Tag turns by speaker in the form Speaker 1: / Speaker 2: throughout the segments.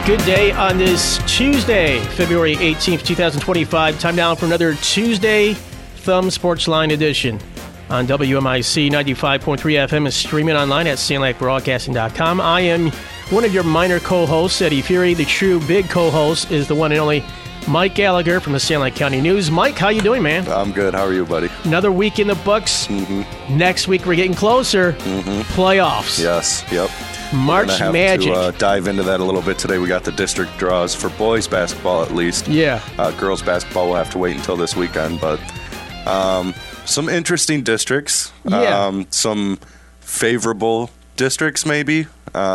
Speaker 1: Good day on this Tuesday, February 18th, 2025. Time now for another Tuesday Thumb Sportsline edition on WMIC 95.3 FM and streaming online at SandLakeBroadcasting.com. I am one of your minor co-hosts, Eddie Fury. The true big co-host is the one and only Mike Gallagher from the Sand Lake County News. Mike, how you doing, man?
Speaker 2: I'm good. How are you, buddy?
Speaker 1: Another week in the books.
Speaker 2: Mm-hmm.
Speaker 1: Next week we're getting closer. Playoffs.
Speaker 2: Yes, yep.
Speaker 1: March
Speaker 2: We're gonna
Speaker 1: Magic.
Speaker 2: have to dive into that a little bit today. We got the district draws for boys basketball at least.
Speaker 1: Yeah.
Speaker 2: Girls basketball will have to wait until this weekend, but some interesting districts.
Speaker 1: Yeah.
Speaker 2: Some favorable districts maybe.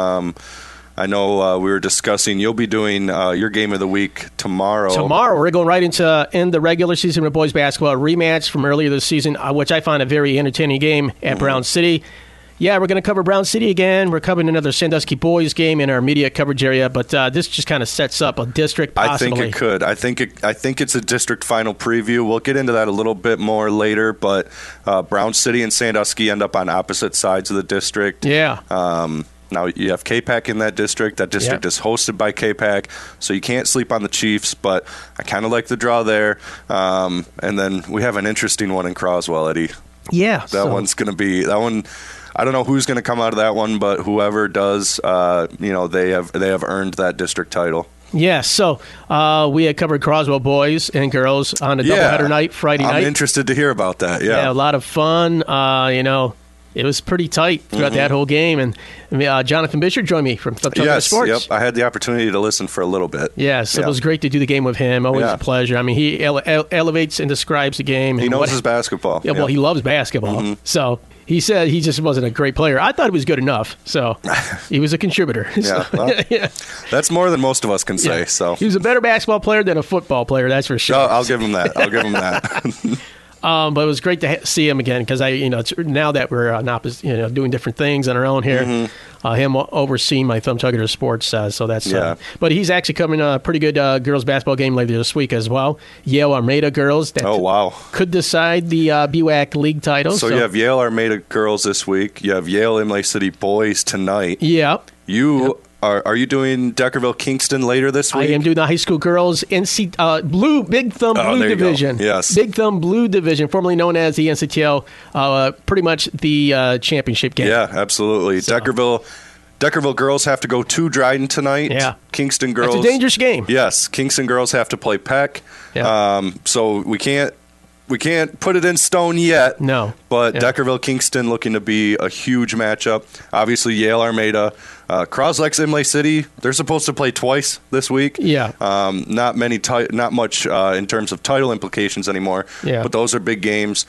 Speaker 2: I know we were discussing you'll be doing your game of the week tomorrow.
Speaker 1: Tomorrow, we're going right into end the regular season with boys basketball, a rematch from earlier this season, which I find a very entertaining game at Brown City. Yeah, we're going to cover Brown City again. We're covering another Sandusky boys game in our media coverage area, but this just kind of sets up a district possibly.
Speaker 2: I think it could. I think it's a district final preview. We'll get into that a little bit more later, but Brown City and Sandusky end up on opposite sides of the district.
Speaker 1: Yeah.
Speaker 2: Now, you have KPAC in that district. That district is hosted by KPAC, so you can't sleep on the Chiefs, but I kind of like the draw there. And then we have an interesting one in Croswell, Eddie.
Speaker 1: Yeah.
Speaker 2: That one's going to be – that one – I don't know who's going to come out of that one, but whoever does, they have earned that district title.
Speaker 1: Yeah, so we had covered Croswell boys and girls on a doubleheader night, Friday night.
Speaker 2: I'm interested to hear about that,
Speaker 1: Yeah, a lot of fun. It was pretty tight throughout that whole game. And Jonathan Bishop joined me from Thumbtacker Sports.
Speaker 2: Yep. I had the opportunity to listen for a little bit.
Speaker 1: Yeah, so it was great to do the game with him. Always a pleasure. I mean, he elevates and describes the game.
Speaker 2: He knows his basketball.
Speaker 1: Yeah, well, he loves basketball. So he said he just wasn't a great player. I thought he was good enough. So he was a contributor.
Speaker 2: That's more than most of us can say.
Speaker 1: Yeah.
Speaker 2: So
Speaker 1: he was a better basketball player than a football player, that's for sure.
Speaker 2: I'll give him that.
Speaker 1: But it was great to see him again because now that we're on opposite, doing different things on our own here, him overseeing my Thumbtacker Sports. So that's but he's actually coming a pretty good girls basketball game later this week as well. Yale Armada girls. That could decide the BWAC league title.
Speaker 2: So you have Yale Armada girls this week. You have Yale Imlay City boys tonight.
Speaker 1: Yeah.
Speaker 2: Are you doing Deckerville Kingston later this week?
Speaker 1: I am doing the high school girls NC Big Thumb Blue Division.
Speaker 2: Yes,
Speaker 1: Big Thumb Blue Division, formerly known as the NCTL. Pretty much the championship game.
Speaker 2: Yeah, absolutely. So. Deckerville girls have to go to Dryden tonight.
Speaker 1: Yeah,
Speaker 2: Kingston girls.
Speaker 1: It's a dangerous game.
Speaker 2: Yes, Kingston girls have to play Peck.
Speaker 1: Yeah.
Speaker 2: So we can't put it in stone yet.
Speaker 1: No.
Speaker 2: But Deckerville Kingston looking to be a huge matchup. Obviously, Yale Armada. Croslex Imlay City, they're supposed to play twice this week.
Speaker 1: Yeah.
Speaker 2: Not much in terms of title implications anymore.
Speaker 1: Yeah.
Speaker 2: But those are big games.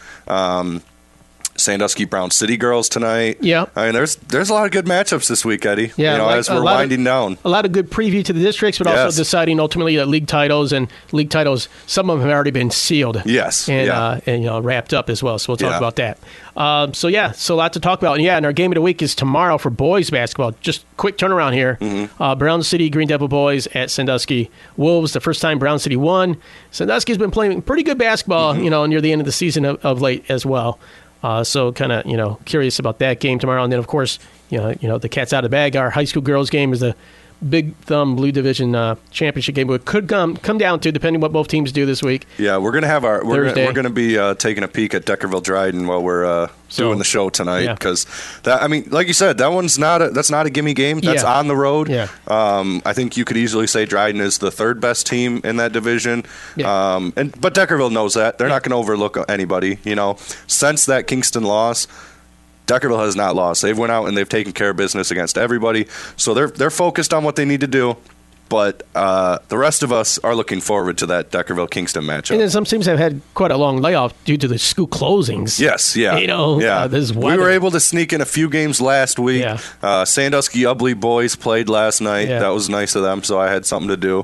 Speaker 2: Sandusky Brown City girls tonight.
Speaker 1: Yeah.
Speaker 2: I mean, there's a lot of good matchups this week, Eddie.
Speaker 1: Yeah.
Speaker 2: As we're winding down.
Speaker 1: A lot of good preview to the districts, but also deciding ultimately that league titles, some of them have already been sealed.
Speaker 2: Yes.
Speaker 1: And wrapped up as well. So we'll talk about that. So a lot to talk about. And our game of the week is tomorrow for boys basketball. Just quick turnaround here. Brown City Green Devil boys at Sandusky Wolves. The first time Brown City won. Sandusky's been playing pretty good basketball, near the end of the season of late as well. So kind of, curious about that game tomorrow. And then, of course, the cat's out of the bag. Our high school girls game is the Big Thumb Blue Division championship game. It could come down to, depending what both teams do this week.
Speaker 2: Yeah, we're going to have we're going to be taking a peek at Deckerville Dryden while we're doing the show tonight, because like you said, that's not a gimme game. That's on the road.
Speaker 1: Yeah.
Speaker 2: I think you could easily say Dryden is the third best team in that division.
Speaker 1: Yeah.
Speaker 2: But Deckerville knows that. They're not going to overlook anybody. Since that Kingston loss, Deckerville has not lost. They've went out and they've taken care of business against everybody. So they're focused on what they need to do. But the rest of us are looking forward to that Deckerville-Kingston matchup.
Speaker 1: And then some teams have had quite a long layoff due to the school closings.
Speaker 2: Yes, yeah.
Speaker 1: This
Speaker 2: we were able to sneak in a few games last week.
Speaker 1: Yeah.
Speaker 2: Sandusky Ubley boys played last night. Yeah. That was nice of them, so I had something to do.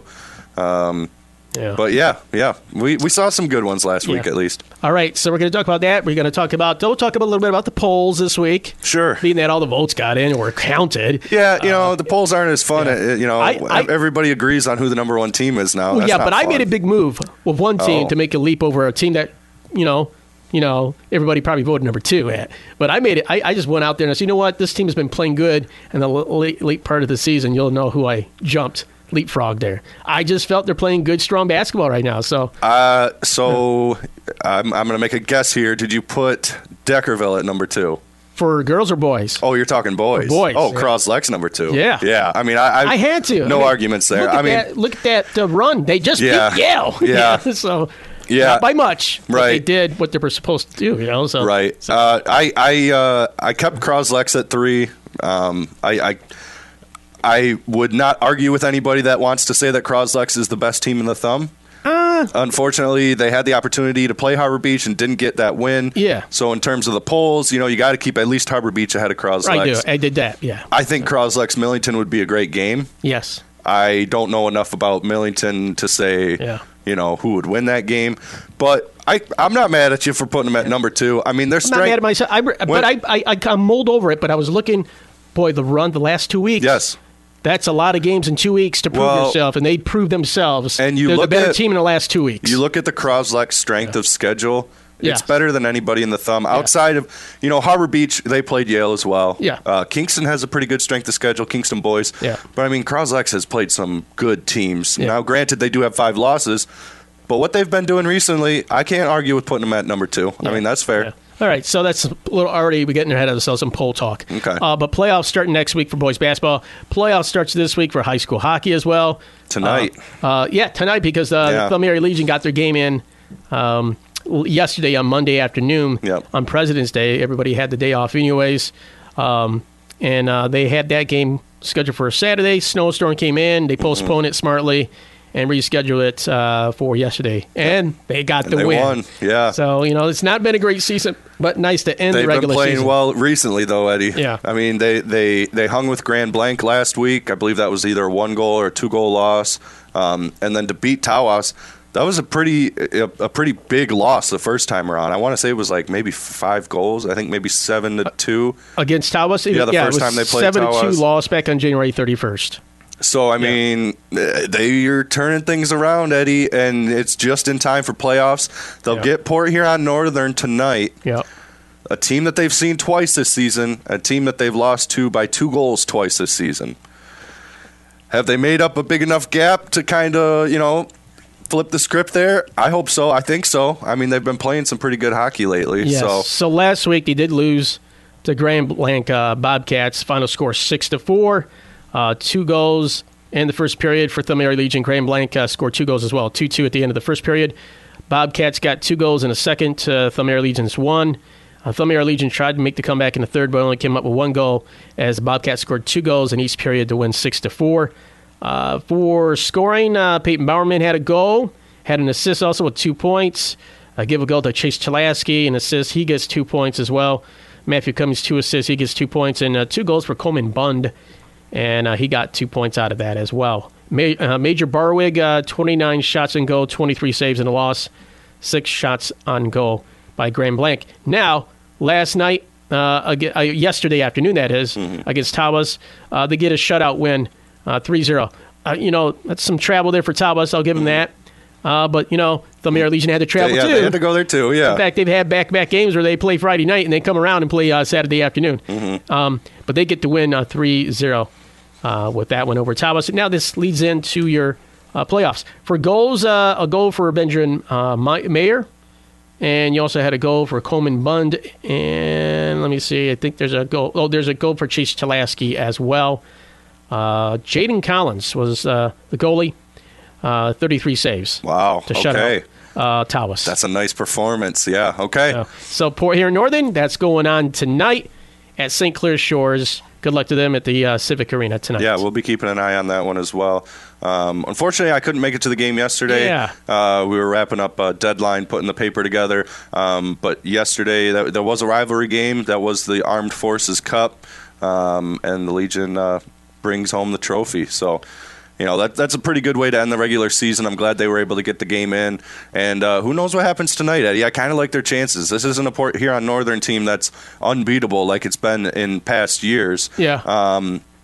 Speaker 2: But we saw some good ones last week at least.
Speaker 1: All right, so we're going to talk about that. We'll talk about a little bit about the polls this week.
Speaker 2: Sure.
Speaker 1: Being that all the votes got in or counted.
Speaker 2: Yeah, the polls aren't as fun. Everybody agrees on who the number one team is now.
Speaker 1: Well, but I made a big move with one team to make a leap over a team that, everybody probably voted number two at. But I made it. I just went out there and I said, you know what? This team has been playing good in the late part of the season. You'll know who I jumped leapfrog there. I just felt they're playing good, strong basketball right now. So,
Speaker 2: I'm going to make a guess here. Did you put Deckerville at number 2?
Speaker 1: For girls or boys?
Speaker 2: Oh, you're talking boys.
Speaker 1: For boys.
Speaker 2: Oh, Croslex number 2.
Speaker 1: Yeah.
Speaker 2: Yeah. I mean,
Speaker 1: I had to.
Speaker 2: No arguments there.
Speaker 1: Look at that run. They just beat Yale.
Speaker 2: Yeah.
Speaker 1: So,
Speaker 2: yeah.
Speaker 1: Not by much. But
Speaker 2: right.
Speaker 1: they did what they were supposed to do, So,
Speaker 2: right.
Speaker 1: So.
Speaker 2: I kept Croslex at 3. I would not argue with anybody that wants to say that Croslex is the best team in the Thumb. Unfortunately, they had the opportunity to play Harbor Beach and didn't get that win.
Speaker 1: Yeah.
Speaker 2: So in terms of the polls, you got to keep at least Harbor Beach ahead of Croslex.
Speaker 1: I did that, yeah.
Speaker 2: I think Croslex Millington would be a great game.
Speaker 1: Yes.
Speaker 2: I don't know enough about Millington to say, who would win that game. But I'm not mad at you for putting them at number 2. I mean, their strength.
Speaker 1: I'm not mad at myself. I mulled over it, but I was looking, the last 2 weeks.
Speaker 2: Yes.
Speaker 1: That's a lot of games in 2 weeks to prove yourself, and they proved themselves.
Speaker 2: And
Speaker 1: they're the better team in the last 2 weeks.
Speaker 2: You look at the Croslex strength of schedule. It's better than anybody in the Thumb. Outside of, Harbor Beach, they played Yale as well.
Speaker 1: Yeah.
Speaker 2: Kingston has a pretty good strength of schedule, Kingston boys.
Speaker 1: Yeah.
Speaker 2: But, I mean, Croslex has played some good teams. Yeah. Now, granted, they do have 5 losses, but what they've been doing recently, I can't argue with putting them at number 2. Yeah. I mean, that's fair.
Speaker 1: Yeah. All right, so that's a little already. We're getting ahead of ourselves in poll talk.
Speaker 2: Okay.
Speaker 1: But playoffs starting next week for boys basketball. Playoffs starts this week for high school hockey as well.
Speaker 2: Tonight.
Speaker 1: Tonight because the Thumb Area Legion got their game in yesterday on Monday afternoon on President's Day. Everybody had the day off anyways. And they had that game scheduled for a Saturday. Snowstorm came in. They postponed it smartly and reschedule it for yesterday. And they got the win.
Speaker 2: They won, yeah.
Speaker 1: So, it's not been a great season, but nice to end the regular season.
Speaker 2: They've been playing well recently, though, Eddie.
Speaker 1: Yeah.
Speaker 2: I mean, they hung with Grand Blanc last week. I believe that was either a 1-goal or a 2-goal loss. And then to beat Tawas, that was a pretty big loss the first time around. I want to say it was like maybe 5 goals. I think maybe 7-2.
Speaker 1: Against Tawas?
Speaker 2: Yeah, the first time they played Tawas.
Speaker 1: 7-2 loss back on January 31st.
Speaker 2: So, I mean, they're turning things around, Eddie, and it's just in time for playoffs. They'll get Port Huron Northern tonight.
Speaker 1: Yep.
Speaker 2: A team that they've seen twice this season, a team that they've lost to by 2 goals twice this season. Have they made up a big enough gap to kind of, flip the script there? I hope so. I think so. I mean, they've been playing some pretty good hockey lately.
Speaker 1: Yes. So last week they did lose to Grand Blanc Bobcats. Final score 6-4. 2 goals in the first period for Thumb Area Legion. Grand Blanc scored 2 goals as well. 2-2 at the end of the first period. Bobcats got 2 goals in the second. Thumb Area Legion's 1. Thumb Area Legion tried to make the comeback in the third, but only came up with 1 goal as Bobcats scored 2 goals in each period to win 6-4. For scoring, Peyton Bowerman had a goal, had an assist also with 2 points. Give a goal to Chase Chalaski, an assist. He gets 2 points as well. Matthew Cummings, 2 assists. He gets 2 points. And 2 goals for Coleman Bund. And he got 2 points out of that as well. Major Barwig, 29 shots on goal, 23 saves and a loss, 6 shots on goal by Grand Blanc. Now, last night, yesterday afternoon, that is, against Tawas, they get a shutout win, 3-0. That's some travel there for Tawas. I'll give them that. But, Thumb Area Legion had to travel, too.
Speaker 2: They had to go there, too, yeah.
Speaker 1: In fact, they've had back-to-back games where they play Friday night and they come around and play Saturday afternoon. But they get to win 3-0 with that one over Tawas. Now this leads into your playoffs. For goals, a goal for Benjamin Mayer. And you also had a goal for Coleman Bund. And let me see, I think there's a goal. Oh, there's a goal for Chase Chalaski as well. Jaden Collins was the goalie. 33 saves.
Speaker 2: Wow.
Speaker 1: To shut out Tawas.
Speaker 2: That's a nice performance. Yeah. Okay.
Speaker 1: So Port Huron Northern, that's going on tonight at St. Clair Shores. Good luck to them at the Civic Arena tonight.
Speaker 2: Yeah, we'll be keeping an eye on that one as well. Unfortunately, I couldn't make it to the game yesterday.
Speaker 1: Yeah.
Speaker 2: We were wrapping up a deadline, putting the paper together. But yesterday, there was a rivalry game. That was the Armed Forces Cup, and the Legion brings home the trophy. So, that's a pretty good way to end the regular season. I'm glad they were able to get the game in. And who knows what happens tonight, Eddie? I kind of like their chances. This isn't a Port Huron Northern team that's unbeatable like it's been in past years.
Speaker 1: Yeah.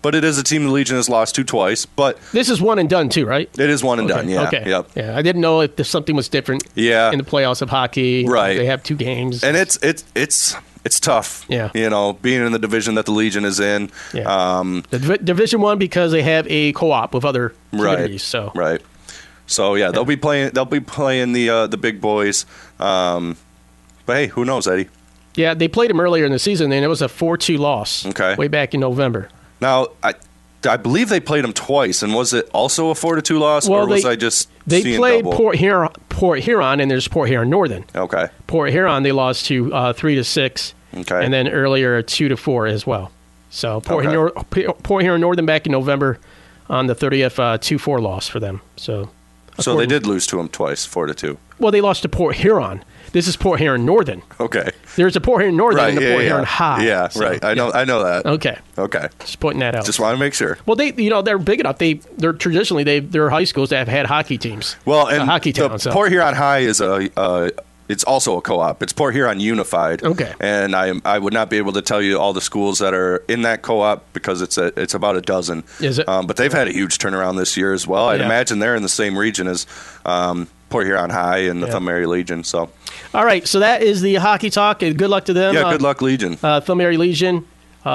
Speaker 2: but it is a team the Legion has lost to twice. But
Speaker 1: this is one and done too, right?
Speaker 2: It is one and done. Yeah.
Speaker 1: Okay.
Speaker 2: Yep.
Speaker 1: Yeah. I didn't know if something was different.
Speaker 2: Yeah.
Speaker 1: In the playoffs of hockey,
Speaker 2: right?
Speaker 1: They have 2 games,
Speaker 2: and it's tough.
Speaker 1: Yeah.
Speaker 2: Being in the division that the Legion is in.
Speaker 1: Yeah. The Division 1 because they have a co-op with other communities.
Speaker 2: Right. So yeah, they'll be playing. They'll be playing the big boys. But hey, who knows, Eddie?
Speaker 1: Yeah, they played them earlier in the season, and it was a 4-2 loss.
Speaker 2: Okay.
Speaker 1: Way back in November.
Speaker 2: Now, I believe they played them twice, and was it also a 4-2 loss, or was I just
Speaker 1: they played
Speaker 2: double?
Speaker 1: Port Huron, and there's Port Huron Northern.
Speaker 2: Okay.
Speaker 1: Port Huron they lost to 3-6.
Speaker 2: Okay.
Speaker 1: And then earlier 2-4 as well. So Port Huron Northern back in November on the 30th 2-4 loss for them. So
Speaker 2: they did lose to them twice, 4-2.
Speaker 1: Well, they lost to Port Huron. This is Port Huron Northern.
Speaker 2: Okay.
Speaker 1: There's a Port Huron Northern and a Port Huron High.
Speaker 2: Yeah, so, right. I know that.
Speaker 1: Okay.
Speaker 2: Just
Speaker 1: pointing that out.
Speaker 2: Just want to make sure.
Speaker 1: Well, they're big enough. They're traditionally they're high schools that have had hockey teams.
Speaker 2: Well, and
Speaker 1: hockey town,
Speaker 2: Port Huron High is it's also a co-op. It's Port Huron Unified.
Speaker 1: Okay.
Speaker 2: And I would not be able to tell you all the schools that are in that co-op because it's about a dozen.
Speaker 1: Is it?
Speaker 2: But they've had a huge turnaround this year as well. I'd imagine they're in the same region as Port Huron High and the Thumb Mary Legion. So.
Speaker 1: All right, so that is the hockey talk. Good luck to them.
Speaker 2: Yeah, good luck, Legion.
Speaker 1: Thumb Mary Legion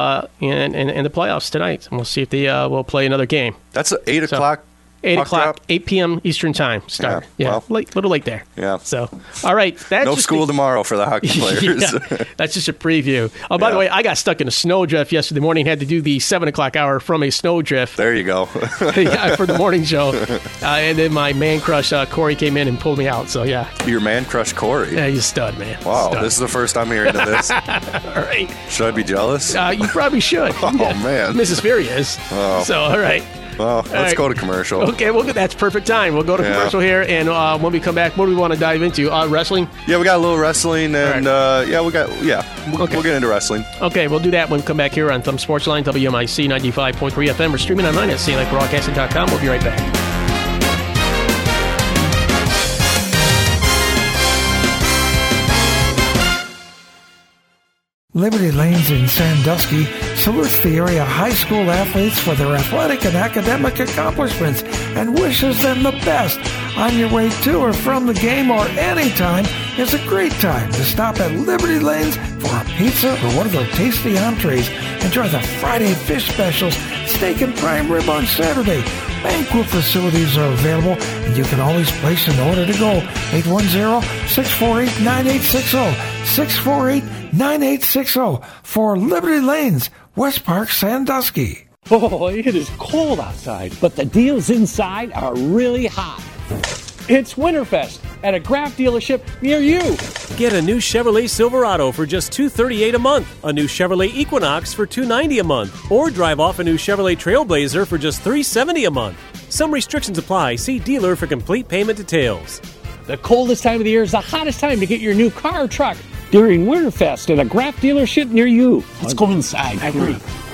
Speaker 1: in the playoffs tonight. And we'll see if they will play another game.
Speaker 2: That's 8 o'clock.
Speaker 1: 8 o'clock, 8 p.m. Eastern Time start. Yeah, well, little late there.
Speaker 2: Yeah.
Speaker 1: So, all right. That's
Speaker 2: no school tomorrow for the hockey players.
Speaker 1: That's just a preview. Oh, by the way, I got stuck in a snowdrift yesterday morning. Had to do the 7 o'clock hour from a snowdrift.
Speaker 2: There you go.
Speaker 1: For the morning show. And then my man crush, Corey, came in and pulled me out. So, yeah.
Speaker 2: Your man crush, Corey?
Speaker 1: Yeah, he's a stud, man.
Speaker 2: Wow,
Speaker 1: stud.
Speaker 2: This is the first I'm hearing of this.
Speaker 1: All right.
Speaker 2: Should I be jealous?
Speaker 1: You probably should.
Speaker 2: Oh, man.
Speaker 1: Mrs. Fury is.
Speaker 2: Oh.
Speaker 1: So, all right.
Speaker 2: Well, let's go to commercial.
Speaker 1: Okay, well, that's perfect time. We'll go to commercial here, and when we come back, what do we want to dive into? Wrestling?
Speaker 2: Yeah, we got a little wrestling, and we'll get into wrestling.
Speaker 1: Okay, we'll do that when we come back here on Thumb Sports Line, WMIC 95.3 FM. We're streaming online at CLECBroadcasting.com. We'll be right back.
Speaker 3: Liberty Lanes in Sandusky salutes the area high school athletes for their athletic and academic accomplishments and wishes them the best. On your way to or from the game or anytime is a great time to stop at Liberty Lanes for a pizza or one of their tasty entrees. Enjoy the Friday fish specials, steak and prime rib on Saturday. Banquet facilities are available, and you can always place an order to go. 810-648-9860. 648-9860 for Liberty Lanes, West Park, Sandusky.
Speaker 4: Oh, it is cold outside, but the deals inside are really hot. It's Winterfest at a Graf dealership near you.
Speaker 5: Get a new Chevrolet Silverado for just $238 a month, a new Chevrolet Equinox for $290 a month, or drive off a new Chevrolet Trailblazer for just $370 a month. Some restrictions apply. See dealer for complete payment details.
Speaker 4: The coldest time of the year is the hottest time to get your new car or truck during Winterfest at a Graf dealership near you. Let's go inside. I agree.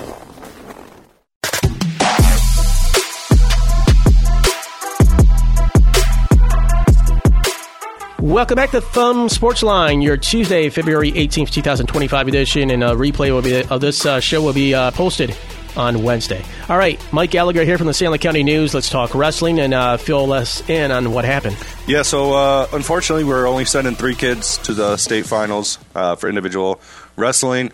Speaker 1: Welcome back to Thumb Sports Line, your Tuesday, February 18th, 2025 edition, and a replay of this show will be posted on Wednesday. All right, Mike Gallagher here from the Stanley County News. Let's talk wrestling and fill us in on what happened.
Speaker 2: Yeah, so unfortunately, we're only sending 3 kids to the state finals for individual wrestling.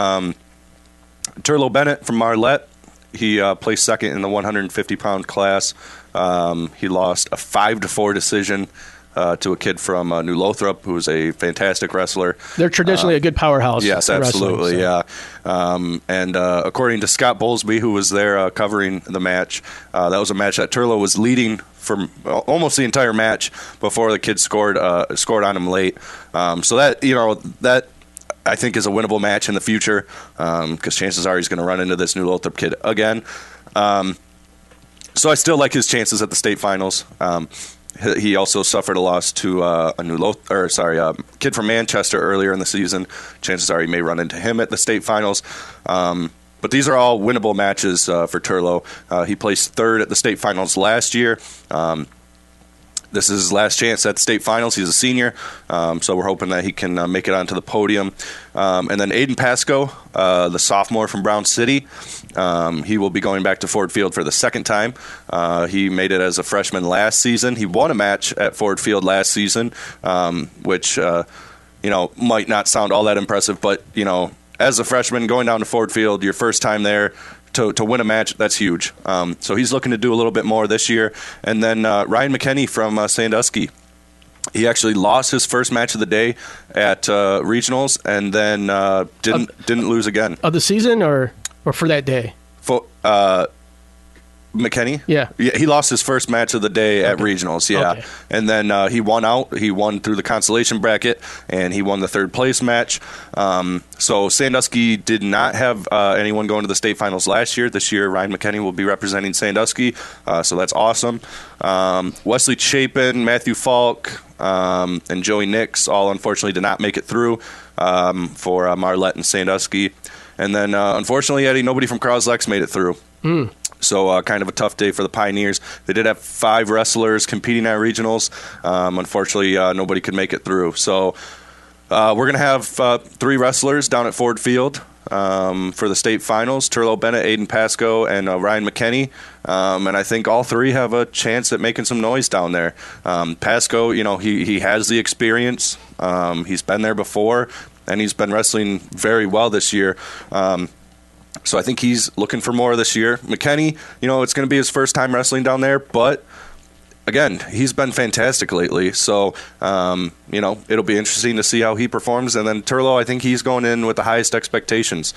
Speaker 2: Turlo Bennett from Marlette, he placed second in the 150-pound class. He lost a 5-4 decision to a kid from New Lothrop, who is a fantastic wrestler.
Speaker 1: They're traditionally a good powerhouse.
Speaker 2: Yes, absolutely, yeah. And according to Scott Bowlesby, who was there covering the match, that was a match that Turlo was leading for almost the entire match before the kid scored on him late. So that I think is a winnable match in the future because chances are he's going to run into this New Lothrop kid again. So I still like his chances at the state finals. He also suffered a loss to a kid from Manchester earlier in the season. Chances are he may run into him at the state finals. But these are all winnable matches for Turlo. He placed third at the state finals last year. this is his last chance at the state finals. He's a senior, so we're hoping that he can make it onto the podium. And then Aiden Pasco, the sophomore from Brown City, he will be going back to Ford Field for the second time. He made it as a freshman last season. He won a match at Ford Field last season, which might not sound all that impressive, but as a freshman going down to Ford Field, your first time there, to win a match, that's huge. So he's looking to do a little bit more this year. And then Ryan McKinney from Sandusky. He actually lost his first match of the day at regionals, and then didn't lose again.
Speaker 1: Of the season or for that day?
Speaker 2: McKinney?
Speaker 1: Yeah.
Speaker 2: He lost his first match of the day at regionals,
Speaker 1: Okay.
Speaker 2: And then he won out. He won through the consolation bracket, and he won the third place match. So Sandusky did not have anyone going to the state finals last year. This year, Ryan McKinney will be representing Sandusky, so that's awesome. Wesley Chapin, Matthew Falk, and Joey Nix all unfortunately did not make it through for Marlette and Sandusky. And then, unfortunately, Eddie, nobody from Croslex made it through. So kind of a tough day for the Pioneers. They did have 5 wrestlers competing at regionals. Unfortunately, nobody could make it through. So we're going to have 3 wrestlers down at Ford Field for the state finals: Turlo Bennett, Aiden Pasco, and Ryan McKinney. And I think all 3 have a chance at making some noise down there. Pasco, he has the experience. He's been there before, and he's been wrestling very well this year. So I think he's looking for more this year. McKinney, it's going to be his first time wrestling down there, but again, he's been fantastic lately. So, it'll be interesting to see how he performs. And then Turlo, I think he's going in with the highest expectations.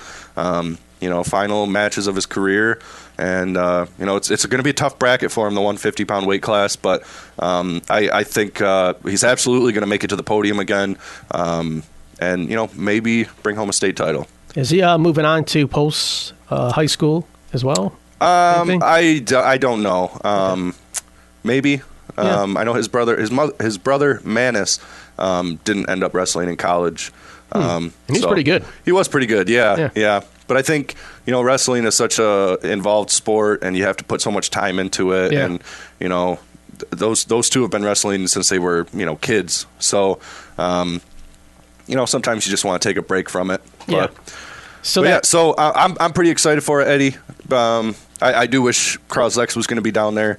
Speaker 2: Final matches of his career. And, it's going to be a tough bracket for him, the 150-pound weight class. But I think he's absolutely going to make it to the podium again and, maybe bring home a state title.
Speaker 1: Is he moving on to post high school as well?
Speaker 2: I don't know. Maybe.
Speaker 1: Yeah.
Speaker 2: I know his brother Manis didn't end up wrestling in college.
Speaker 1: And he's pretty good.
Speaker 2: He was pretty good. Yeah. But I think wrestling is such a involved sport, and you have to put so much time into it.
Speaker 1: Yeah.
Speaker 2: And those 2 have been wrestling since they were kids. So sometimes you just want to take a break from it. But, So I'm pretty excited for it, Eddie. I do wish Croslex was going to be down there,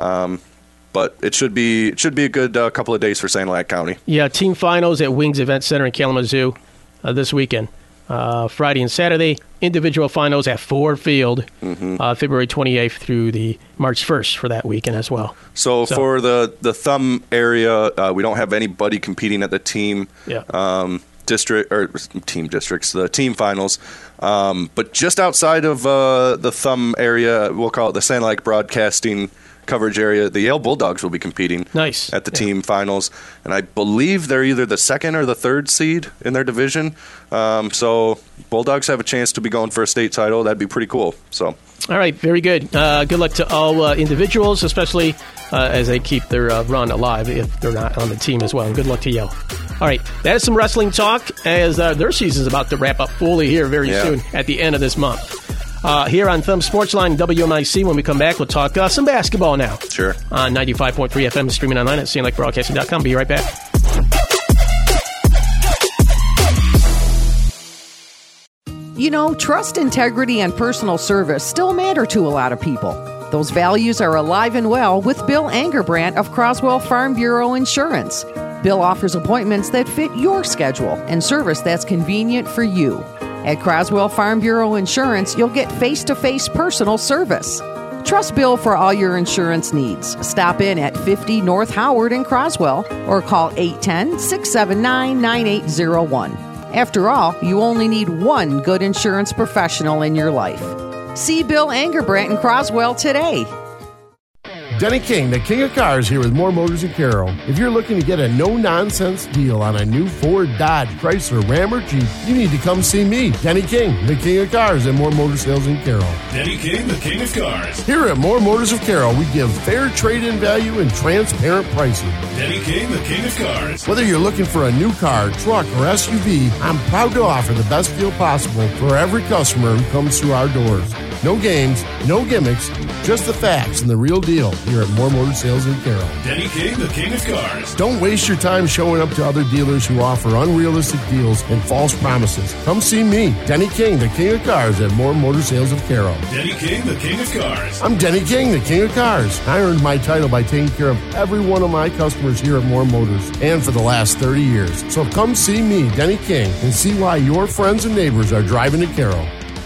Speaker 2: but it should be a good couple of days for Sanilac County. Yeah,
Speaker 1: team finals at Wings Event Center in Kalamazoo this weekend, Friday and Saturday. Individual finals at Ford Field, February 28th through the March 1st for that weekend as well. So for the Thumb area, we don't have anybody competing at the team. District or team districts, the team finals, but just outside of the Thumb area, we'll call it the Sanilac Broadcasting coverage area, the Yale Bulldogs will be competing at the team finals, and I believe they're either the 2nd or the 3rd seed in their division. So Bulldogs have a chance to be going for a state title. That'd be pretty cool. So. All right, very good. Good luck to all individuals, especially as they keep their run alive if they're not on the team as well. And good luck to Yale. All right, that is some wrestling talk as their season is about to wrap up fully here very soon at the end of this month. Here on Thumb Sportsline WMIC, when we come back, we'll talk some basketball now. Sure. On 95.3 FM, streaming online at SaniLacBroadcasting.com. Be right back.
Speaker 6: Trust, integrity, and personal service still matter to a lot of people. Those values are alive and well with Bill Angerbrandt of Croswell Farm Bureau Insurance. Bill offers appointments that fit your schedule and service that's convenient for you. At Croswell Farm Bureau Insurance, you'll get face-to-face personal service. Trust Bill for all your insurance needs. Stop in at 50 North Howard in Croswell or call 810-679-9801. After all, you only need one good insurance professional in your life. See Bill Angerbrandt in Croswell today.
Speaker 7: Denny King, the King of Cars, here with More Motors in Carroll. If you're looking to get a no-nonsense deal on a new Ford, Dodge, Chrysler, Ram, or Jeep, you need to come see me, Denny King, the King of Cars at More Motor Sales in Carroll.
Speaker 8: Denny King, the King of Cars.
Speaker 7: Here at More Motors of Carroll, we give fair trade-in value and transparent pricing.
Speaker 8: Denny King, the King of Cars.
Speaker 7: Whether you're looking for a new car, truck, or SUV, I'm proud to offer the best deal possible for every customer who comes through our doors. No games, no gimmicks, just the facts and the real deal here at Moore Motor Sales in Carroll.
Speaker 8: Denny King, the king of cars.
Speaker 7: Don't waste your time showing up to other dealers who offer unrealistic deals and false promises. Come see me, Denny King, the king of cars at Moore Motor Sales of Carroll.
Speaker 8: Denny King, the king of cars.
Speaker 7: I'm Denny King, the king of cars. I earned my title by taking care of every one of my customers here at Moore Motors, and for the last 30 years. So come see me, Denny King, and see why your friends and neighbors are driving to Carroll.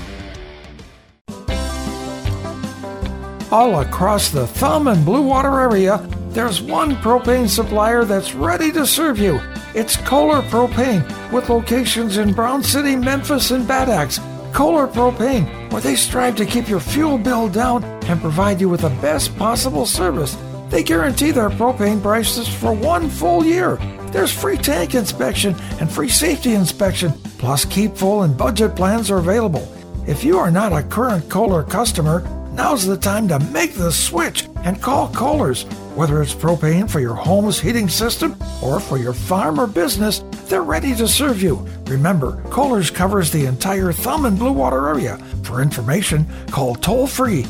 Speaker 3: All across the Thumb and Blue Water area, there's one propane supplier that's ready to serve you. It's Kohler Propane, with locations in Brown City, Memphis, and Bad Axe. Kohler Propane, where they strive to keep your fuel bill down and provide you with the best possible service. They guarantee their propane prices for 1 full year. There's free tank inspection and free safety inspection, plus keep full and budget plans are available. If you are not a current Kohler customer, now's the time to make the switch and call Kohler's. Whether it's propane for your home's heating system or for your farm or business, they're ready to serve you. Remember, Kohler's covers the entire Thumb and Blue Water area. For information, call toll-free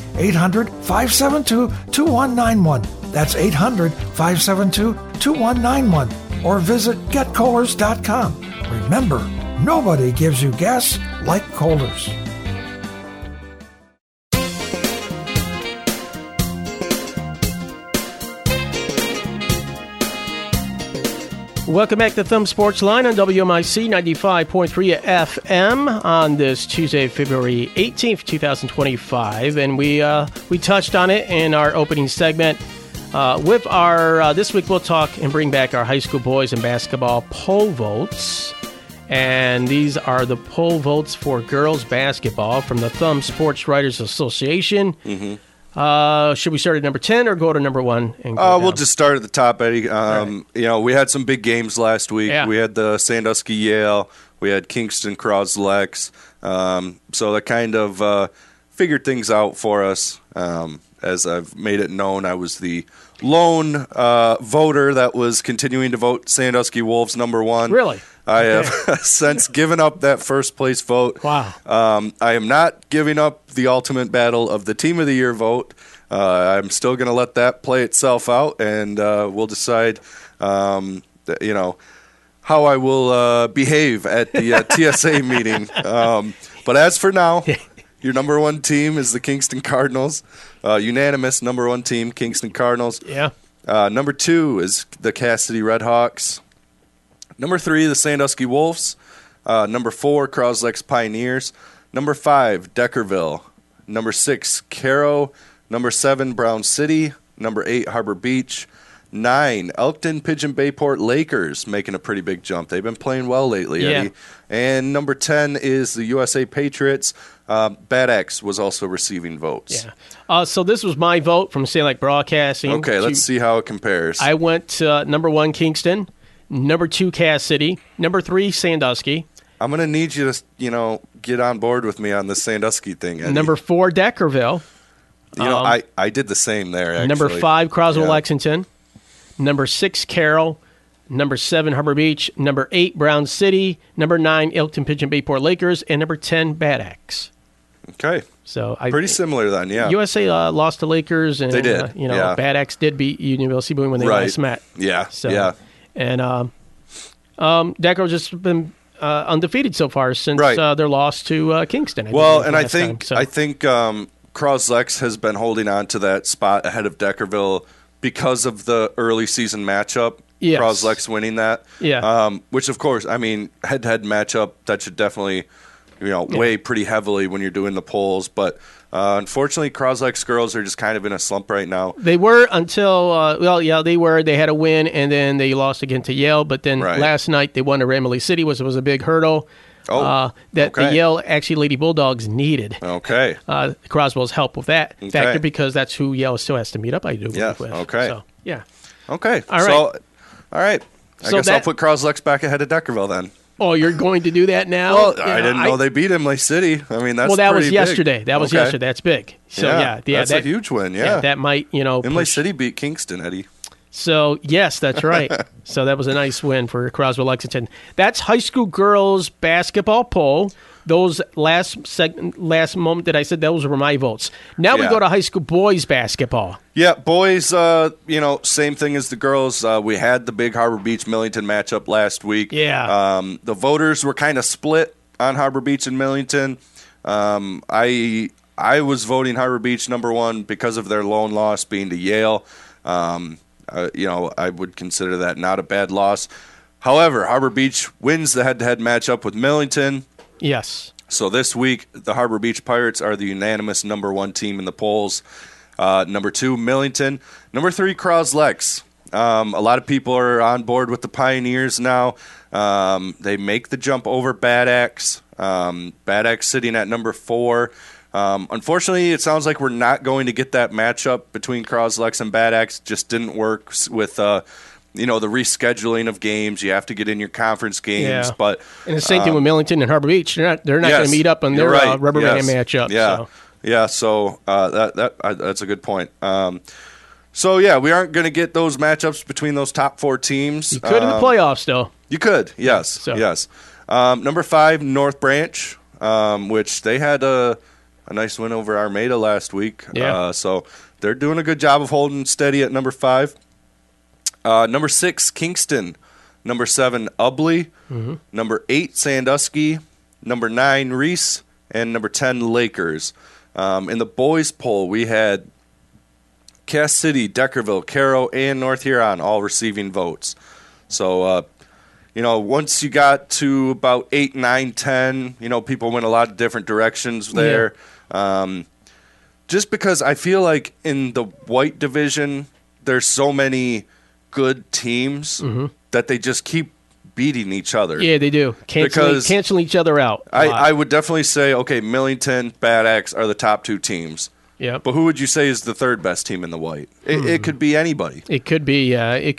Speaker 3: 800-572-2191. That's 800-572-2191. Or visit getkohlers.com. Remember, nobody gives you gas like Kohler's.
Speaker 1: Welcome back to Thumb Sports Line on WMIC 95.3 FM on this Tuesday, February 18th, 2025. And we touched on it in our opening segment. With our this week, we'll talk and bring back our high school boys and basketball poll votes. And these are the poll votes for girls basketball from the Thumb Sports Writers Association. Mm-hmm. Should we start at number 10 or go to number 1? And
Speaker 2: we'll just start at the top, Eddie. Right. You know, we had some big games last week. Yeah. We had the Sandusky Yale. We had Kingston Croslex. So that kind of figured things out for us. As I've made it known, I was the lone voter that was continuing to vote Sandusky Wolves number 1.
Speaker 1: Really?
Speaker 2: I have since given up that first place vote.
Speaker 1: Wow.
Speaker 2: I am not giving up the ultimate battle of the Team of the Year vote. I'm still going to let that play itself out, and we'll decide, how I will behave at the TSA meeting. But as for now, your number 1 team is the Kingston Cardinals. Unanimous number 1 team, Kingston Cardinals.
Speaker 1: Yeah.
Speaker 2: Number 2 is the Cassidy Redhawks. Number 3, the Sandusky Wolves. Number 4, Croslex Pioneers. Number 5, Deckerville. Number 6, Caro. Number 7, Brown City. Number 8, Harbor Beach. 9, Elkton Pigeon Bayport Lakers, making a pretty big jump. They've been playing well lately, Eddie. And number 10 is the USA Patriots. Bad Axe was also receiving votes.
Speaker 1: Yeah. So this was my vote from Salek Broadcasting.
Speaker 2: Okay, let's see how it compares.
Speaker 1: I went number 1, Kingston. Number 2, Cass City. Number 3, Sandusky.
Speaker 2: I'm going to need you to, get on board with me on this Sandusky thing, Eddie.
Speaker 1: Number 4, Deckerville.
Speaker 2: I did the same there, actually.
Speaker 1: Number 5, Croswell Lexington. Number 6, Carroll. Number 7, Harbor Beach. Number 8, Brown City. Number 9, Elkton Pigeon Bayport Lakers. And number 10, Bad Axe.
Speaker 2: Okay.
Speaker 1: So
Speaker 2: pretty similar then, yeah.
Speaker 1: USA lost to Lakers. And,
Speaker 2: they did.
Speaker 1: Bad Axe did beat Union Boone when they last met.
Speaker 2: Yeah,
Speaker 1: so, And Deco's just been undefeated so far since their loss to Kingston.
Speaker 2: I think Croslex has been holding on to that spot ahead of Deckerville because of the early season matchup. Yes. Croslex winning that.
Speaker 1: Yeah.
Speaker 2: Which, of course, head-to-head matchup, that should definitely weigh pretty heavily when you're doing the polls. But unfortunately, Croslex girls are just kind of in a slump right now.
Speaker 1: They were until, they were. They had a win, and then they lost again to Yale. But then last night, they won to Ramley City, which was a big hurdle. The Yale, actually, Lady Bulldogs needed.
Speaker 2: Okay.
Speaker 1: Croswell's help with that factor because that's who Yale still has to meet up, I do believe, with.
Speaker 2: Okay.
Speaker 1: So, yeah.
Speaker 2: Okay.
Speaker 1: All right.
Speaker 2: So, all right. I guess I'll put Croslex back ahead of Deckerville then.
Speaker 1: Oh, you're going to do that now?
Speaker 2: Well, I didn't know they beat Imlay City. I mean, that's
Speaker 1: that was
Speaker 2: big.
Speaker 1: yesterday. That was yesterday. That's big. So
Speaker 2: that's a huge win. Yeah,
Speaker 1: that might
Speaker 2: Imlay City beat Kingston, Eddie.
Speaker 1: So yes, that's right. So that was a nice win for Croswell Lexington. That's high school girls basketball poll. those last moment that I said, those were my votes. Now we go to high school boys basketball.
Speaker 2: Yeah, boys, same thing as the girls. We had the big Harbor Beach Millington matchup last week.
Speaker 1: Yeah.
Speaker 2: The voters were kind of split on Harbor Beach and Millington. I was voting Harbor Beach number 1 because of their lone loss being to Yale. I would consider that not a bad loss. However, Harbor Beach wins the head-to-head matchup with Millington.
Speaker 1: Yes.
Speaker 2: So this week, the Harbor Beach Pirates are the unanimous number 1 team in the polls. Number 2, Millington. Number 3, Croslex. A lot of people are on board with the Pioneers now. They make the jump over Bad Axe. Bad Axe sitting at number 4. Unfortunately, it sounds like we're not going to get that matchup between Croslex and Bad Axe. Just didn't work with the rescheduling of games. You have to get in your conference games.
Speaker 1: Yeah.
Speaker 2: But
Speaker 1: and the same thing with Millington and Harbor Beach. They're not going to meet up on their rubber band matchup.
Speaker 2: Yeah,
Speaker 1: so.
Speaker 2: Yeah. So that's a good point. We aren't going to get those matchups between those top 4 teams.
Speaker 1: You could in the playoffs, though.
Speaker 2: You could, yes, yes. Number 5, North Branch, which they had a nice win over Armada last week.
Speaker 1: Yeah.
Speaker 2: So they're doing a good job of holding steady at number 5. Number 6, Kingston. Number 7, Ubley. Mm-hmm. Number 8, Sandusky. Number 9, Reese. And number 10, Lakers. In the boys poll, we had Cass City, Deckerville, Caro, and North Huron all receiving votes. So, once you got to about 8, 9, 10, people went a lot of different directions there. Yeah. Just because I feel like in the white division, there's so many good teams that they just keep beating each other.
Speaker 1: Yeah, they do. Canceling each other out.
Speaker 2: I would definitely say, okay, Millington, Bad Axe are the top 2 teams.
Speaker 1: Yeah.
Speaker 2: But who would you say is the third best team in the white? It could be anybody.
Speaker 1: It could be.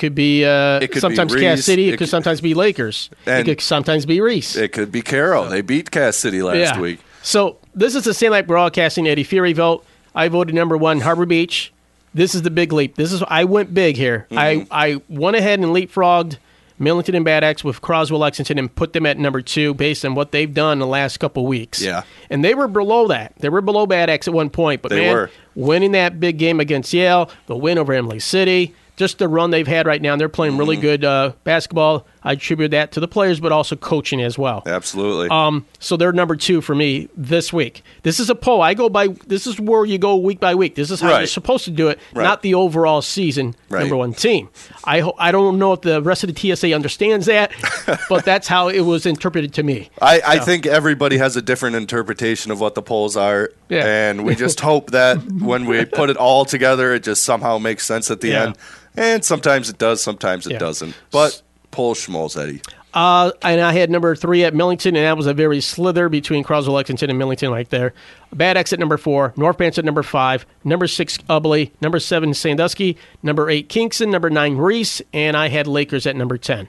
Speaker 1: Sometimes
Speaker 2: be
Speaker 1: Cass City. It could
Speaker 2: could
Speaker 1: sometimes be Lakers. It could sometimes be Reese.
Speaker 2: It could be Caro. They beat Cass City last week.
Speaker 1: So this is the St. Light Broadcasting Eddie Fury vote. I voted number 1, Harbor Beach. This is the big leap. I went big here. I went ahead and leapfrogged Millington and Bad Axe with Croswell Lexington and put them at number 2 based on what they've done the last couple weeks.
Speaker 2: Yeah.
Speaker 1: And they were below that. They were below Bad Axe at one point. But
Speaker 2: they were.
Speaker 1: Winning that big game against Yale, the win over Emily City, just the run they've had right now. They're playing really good basketball. I attribute that to the players, but also coaching as well.
Speaker 2: Absolutely.
Speaker 1: So they're number 2 for me this week. This is a poll. I go by. This is where you go week by week. This is how you're supposed to do it, not the overall season number 1 team. I don't know if the rest of the TSA understands that, but that's how it was interpreted to me.
Speaker 2: I think everybody has a different interpretation of what the polls are, and we just hope that when we put it all together, it just somehow makes sense at the end. And sometimes it does, sometimes it doesn't. But poll schmoes, Eddie.
Speaker 1: And I had number 3 at Millington, and that was a very slither between Croswell Lexington and Millington right there. Bad Axe at number 4, North Branch at number 5, number 6 Ubley, number 7 Sandusky, number 8 Kingston, number 9 Reese, and I had Lakers at number 10.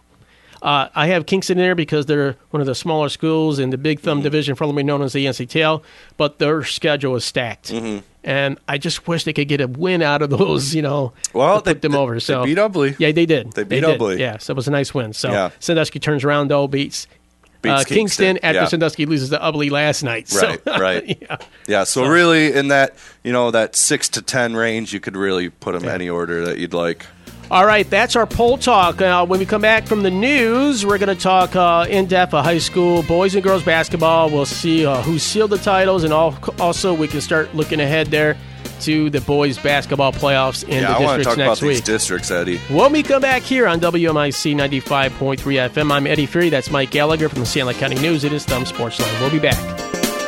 Speaker 1: I have Kingston in there because they're one of the smaller schools in the Big Thumb division, formerly known as the NCTL, but their schedule is stacked. And I just wish they could get a win out of those, to put them over. So
Speaker 2: they beat Ubley.
Speaker 1: Yeah, they did.
Speaker 2: They beat Ubley.
Speaker 1: Yeah, so it was a nice win. So Sandusky turns around, though, beats Kingston after Sandusky loses to Ubley last night.
Speaker 2: Right. So really in that, that 6 to 10 range, you could really put them any order that you'd like.
Speaker 1: All right, that's our poll talk. When we come back from the news, we're going to talk in-depth high school boys and girls basketball. We'll see who sealed the titles, and also we can start looking ahead there to the boys basketball playoffs in the districts next week.
Speaker 2: I want to talk about these districts, Eddie.
Speaker 1: When we come back here on WMIC 95.3 FM, I'm Eddie Fury. That's Mike Gallagher from the St. Louis County News. It is Thumb Sports Line. We'll be back.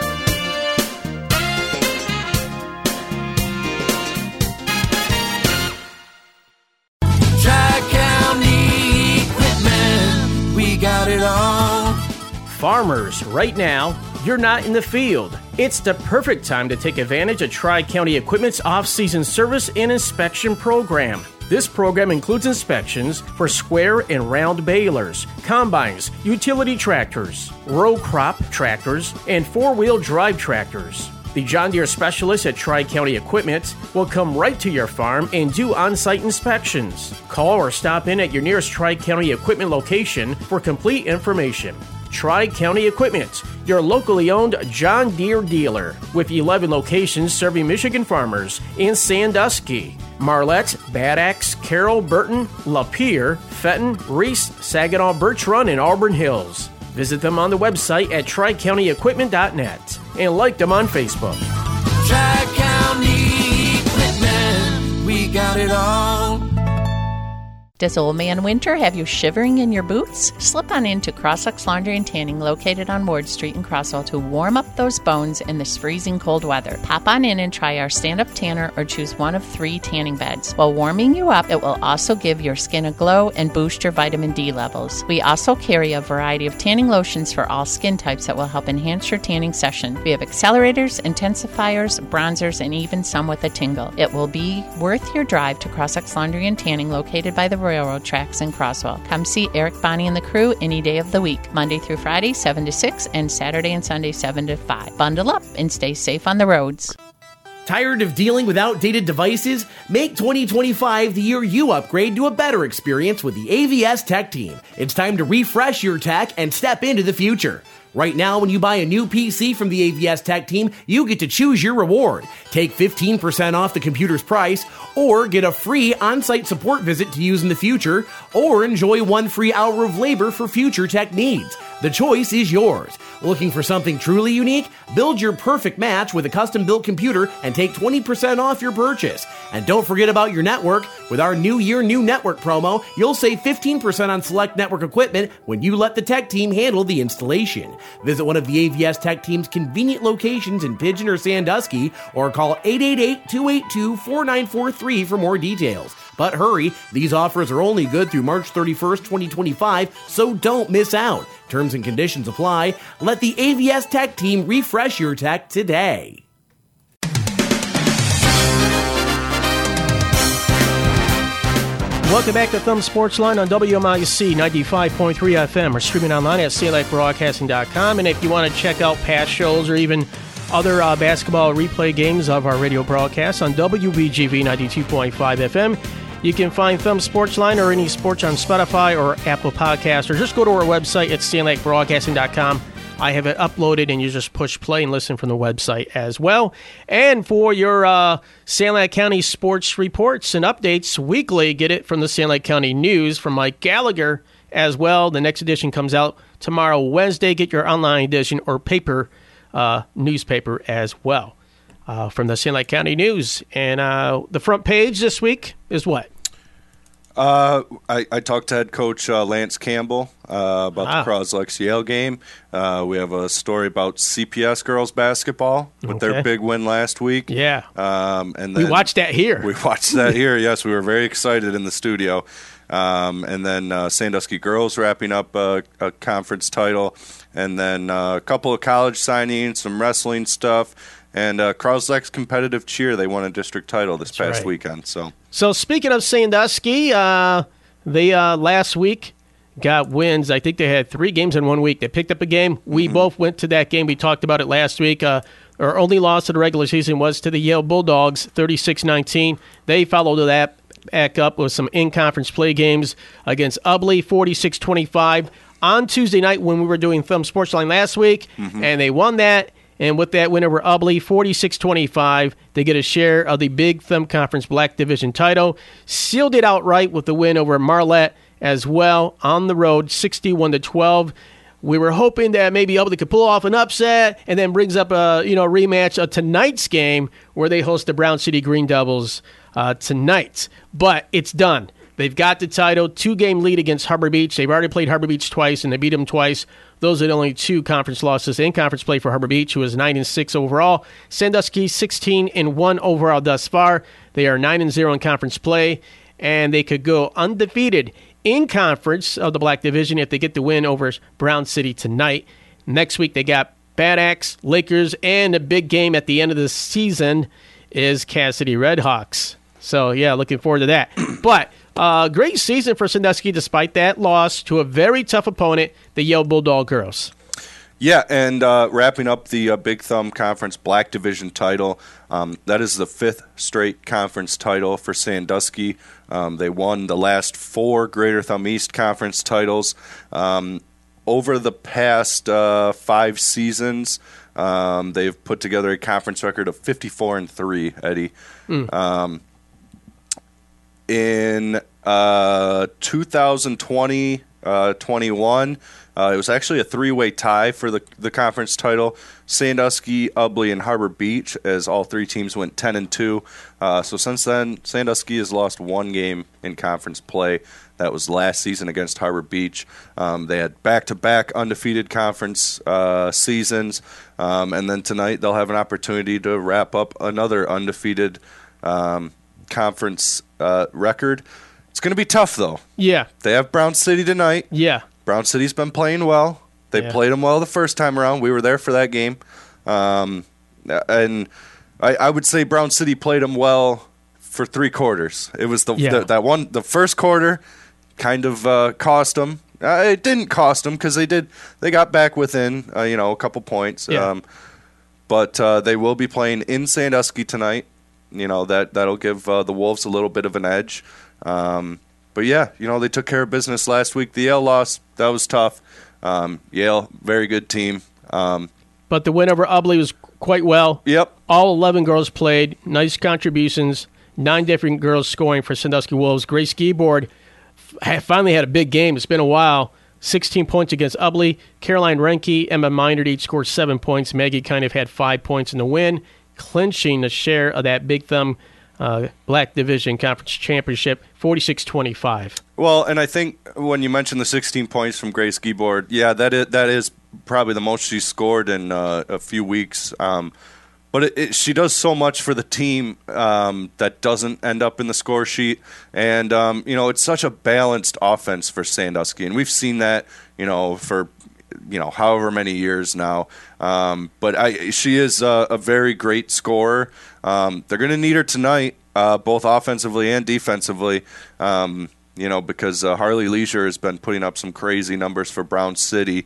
Speaker 1: Farmers, right now, you're not in the field. It's the perfect time to take advantage of Tri-County Equipment's off-season service and inspection program. This program includes inspections for square and round balers, combines, utility tractors, row crop tractors, and four-wheel drive tractors. The John Deere specialists at Tri-County Equipment will come right to your farm and do on-site inspections. Call or stop in at your nearest Tri-County Equipment location for complete information. Tri-County Equipment, your locally owned John Deere dealer, with 11 locations serving Michigan farmers in Sandusky, Marlette, Bad Axe, Carroll, Burton, Lapeer, Fenton, Reese, Saginaw, Birch Run, and Auburn Hills. Visit them on the website at tricountyequipment.net and like them on Facebook.
Speaker 9: Tri-County Equipment, we got it all.
Speaker 10: Does Old Man Winter have you shivering in your boots? Slip on into Crossox Laundry and Tanning, located on Ward Street in Crossville, to warm up those bones in this freezing cold weather. Pop on in and try our stand-up tanner or choose one of 3 tanning beds. While warming you up, it will also give your skin a glow and boost your vitamin D levels. We also carry a variety of tanning lotions for all skin types that will help enhance your tanning session. We have accelerators, intensifiers, bronzers, and even some with a tingle. It will be worth your drive to Crossox Laundry and Tanning, located by the railroad tracks in Crossville. Come see Eric, Bonnie, and the crew any day of the week, Monday through Friday, 7 to 6, and Saturday and Sunday, 7 to 5. Bundle up and stay safe on the roads.
Speaker 11: Tired of dealing with outdated devices? Make 2025 the year you upgrade to a better experience with the AVS Tech Team. It's time to refresh your tech and step into the future. Right now, when you buy a new PC from the AVS Tech Team, you get to choose your reward. Take 15% off the computer's price, or get a free on-site support visit to use in the future, or enjoy 1 free hour of labor for future tech needs. The choice is yours. Looking for something truly unique? Build your perfect match with a custom-built computer and take 20% off your purchase. And don't forget about your network. With our New Year, New Network promo, you'll save 15% on select network equipment when you let the tech team handle the installation. Visit one of the AVS Tech Team's convenient locations in Pigeon or Sandusky, or call 888-282-4943 for more details. But hurry, these offers are only good through March 31st, 2025, so don't miss out. Terms and conditions apply. Let the AVS Tech Team refresh your tech today.
Speaker 1: Welcome back to Thumb Sports Line on WMIC 95.3 FM, or streaming online at CLFBroadcasting.com. And if you want to check out past shows or even other basketball replay games of our radio broadcasts on WBGV 92.5 FM, you can find Thumb Sports Line or any sports on Spotify or Apple Podcasts, or just go to our website at StanLakeBroadcasting.com. I have it uploaded, and you just push play and listen from the website as well. And for your Sand Lake County sports reports and updates weekly, get it from the Sand Lake County News from Mike Gallagher as well. The next edition comes out tomorrow, Wednesday. Get your online edition or paper newspaper as well from the Sand Lake County News. And the front page this week is what?
Speaker 2: I talked to head coach Lance Campbell about the Croslex-Yale game. We have a story about CPS girls basketball with their big win last week.
Speaker 1: Yeah.
Speaker 2: And then
Speaker 1: we watched that here.
Speaker 2: Yes, we were very excited in the studio. And then Sandusky girls wrapping up a conference title. And then a couple of college signings, some wrestling stuff. And Croslex competitive cheer, they won a district title this past weekend. So speaking of Sandusky, they last week got wins. I think they had 3 games in 1 week. They picked up a game. We both went to that game. We talked about it last week. Our only loss of the regular season was to the Yale Bulldogs, 36-19. They followed that back up with some in-conference play games against Ubley, 46-25. On Tuesday night when we were doing Thumb Sports Line last week, and they won that. And with that win over Ubley, 46-25, they get a share of the Big Thumb Conference Black Division title. Sealed it outright with the win over Marlette as well on the road, 61-12. We were hoping that maybe Ubley could pull off an upset, and then brings up a rematch of tonight's game where they host the Brown City Green Devils tonight. But it's done. They've got the title, 2-game lead against Harbor Beach. They've already played Harbor Beach twice, and they beat them twice. Those are the only 2 conference losses in conference play for Harbor Beach, who is 9-6 overall. Sandusky 16-1 overall thus far. They are 9-0 in conference play, and they could go undefeated in conference of the Black Division if they get the win over Brown City tonight. Next week they got Bad Axe, Lakers, and a big game at the end of the season is Cass City Redhawks. So yeah, looking forward to that. But great season for Sandusky despite that loss to a very tough opponent, the Yale Bulldog girls. Yeah, and wrapping up the Big Thumb Conference Black Division title, that is the 5th straight conference title for Sandusky. They won the last 4 Greater Thumb East Conference titles. over the past 5 seasons, they've put together a conference record of 54-3, Eddie. In 2020-21, it was actually a 3-way tie for the conference title. Sandusky, Ubly, and Harbor Beach, as all 3 teams went 10-2. So since then, Sandusky has lost 1 game in conference play. That was last season against Harbor Beach. They had back-to-back undefeated conference seasons. And then tonight they'll have an opportunity to wrap up another undefeated conference record. It's going to be tough, though.
Speaker 1: Yeah.
Speaker 2: They have Brown City tonight.
Speaker 1: Yeah.
Speaker 2: Brown City's been playing well. They played them well the first time around. We were there for that game. And I would say Brown City played them well for 3 quarters. It was the first quarter kind of cost them. It didn't cost them because they got back within a couple points.
Speaker 1: Yeah.
Speaker 2: But they will be playing in Sandusky tonight. That'll give the Wolves a little bit of an edge. But yeah, they took care of business last week. The Yale loss, that was tough. Yale, very good team.
Speaker 1: But the win over Ubly was quite well.
Speaker 2: Yep.
Speaker 1: All 11 girls played. Nice contributions. 9 different girls scoring for Sandusky Wolves. Grace Skiboard finally had a big game. It's been a while. 16 points against Ubly. Caroline Renke, Emma Minard each scored 7 points. Maggie kind of had 5 points in the win, clinching a share of that Big Thumb Black Division Conference Championship, 46-25.
Speaker 2: Well, and I think when you mentioned the 16 points from Grace Skiboard, yeah, that is probably the most she's scored in a few weeks. But she does so much for the team that doesn't end up in the score sheet. And, it's such a balanced offense for Sandusky. And we've seen that, for, however many years now. But she is a very great scorer. They're going to need her tonight, both offensively and defensively, because Harley Leisure has been putting up some crazy numbers for Brown City.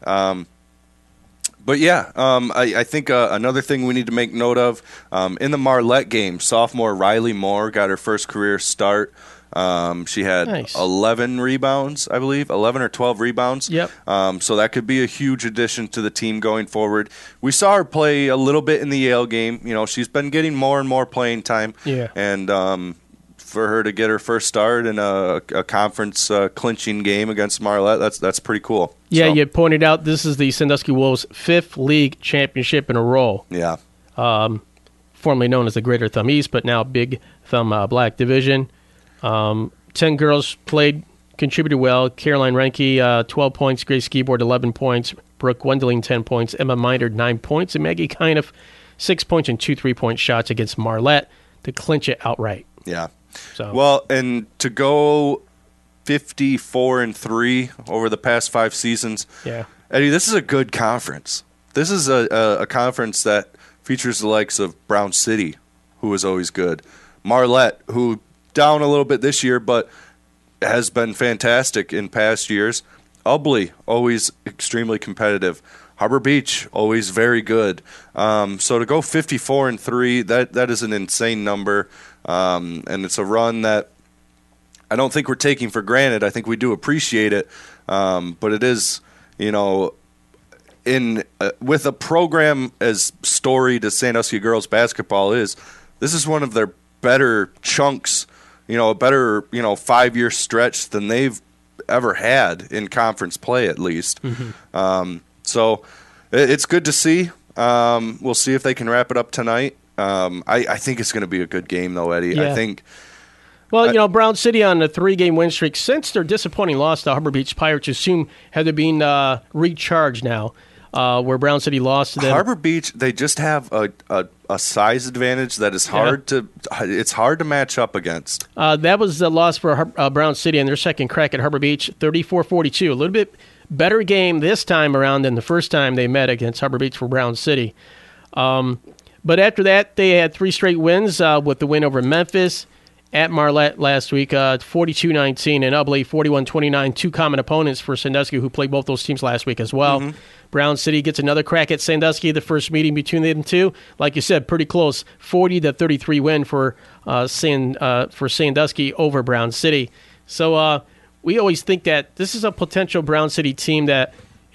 Speaker 2: But yeah, I think another thing we need to make note of, in the Marlette game, sophomore Riley Moore got her first career start. She had 11 rebounds, I believe, 11 or 12 rebounds.
Speaker 1: Yep.
Speaker 2: So that could be a huge addition to the team going forward. We saw her play a little bit in the Yale game. She's been getting more and more playing time.
Speaker 1: Yeah.
Speaker 2: And for her to get her first start in a conference clinching game against Marlette, that's pretty cool.
Speaker 1: Yeah, you pointed out this is the Sandusky Wolves' 5th league championship in a row.
Speaker 2: Yeah.
Speaker 1: Formerly known as the Greater Thumb East, but now Big Thumb Black Division. 10 girls contributed well. Caroline Renke, 12 points. Grace Skiboard, 11 points. Brooke Wendeling, 10 points. Emma Minard, 9 points. And Maggie kind of 6 points and 2 3-point shots against Marlette to clinch it outright.
Speaker 2: Yeah.
Speaker 1: So.
Speaker 2: Well, and to go 54-3 over the past 5 seasons,
Speaker 1: yeah,
Speaker 2: Eddie, this is a good conference. This is a conference that features the likes of Brown City, who is always good. Marlette, who down a little bit this year, but has been fantastic in past years. Ubly, always extremely competitive. Harbor Beach, always very good. So to go 54-3, that is an insane number, and it's a run that I don't think we're taking for granted. I think we do appreciate it, but it is, with a program as storied as Sandusky girls basketball is, this is one of their better chunks. A better 5-year stretch than they've ever had in conference play, at least. Mm-hmm. So it's good to see. We'll see if they can wrap it up tonight. I think it's going to be a good game, though, Eddie.
Speaker 1: Yeah.
Speaker 2: I think.
Speaker 1: Well, Brown City on a 3-game win streak since their disappointing loss to Harbor Beach Pirates, assume have they been recharged now, where Brown City lost to them.
Speaker 2: Harbor Beach, they just have a size advantage that is hard to match up against.
Speaker 1: That was the loss for Brown City in their second crack at Harbor Beach, 34-42. A little bit better game this time around than the first time they met against Harbor Beach for Brown City. But after that, they had 3 straight wins with the win over Memphis, at Marlette last week, 42-19, and Ubly 41-29, 2 common opponents for Sandusky, who played both those teams last week as well. Mm-hmm. Brown City gets another crack at Sandusky, the first meeting between them two. Like you said, pretty close, 40-33 win for Sandusky over Brown City. So we always think that this is a potential Brown City team that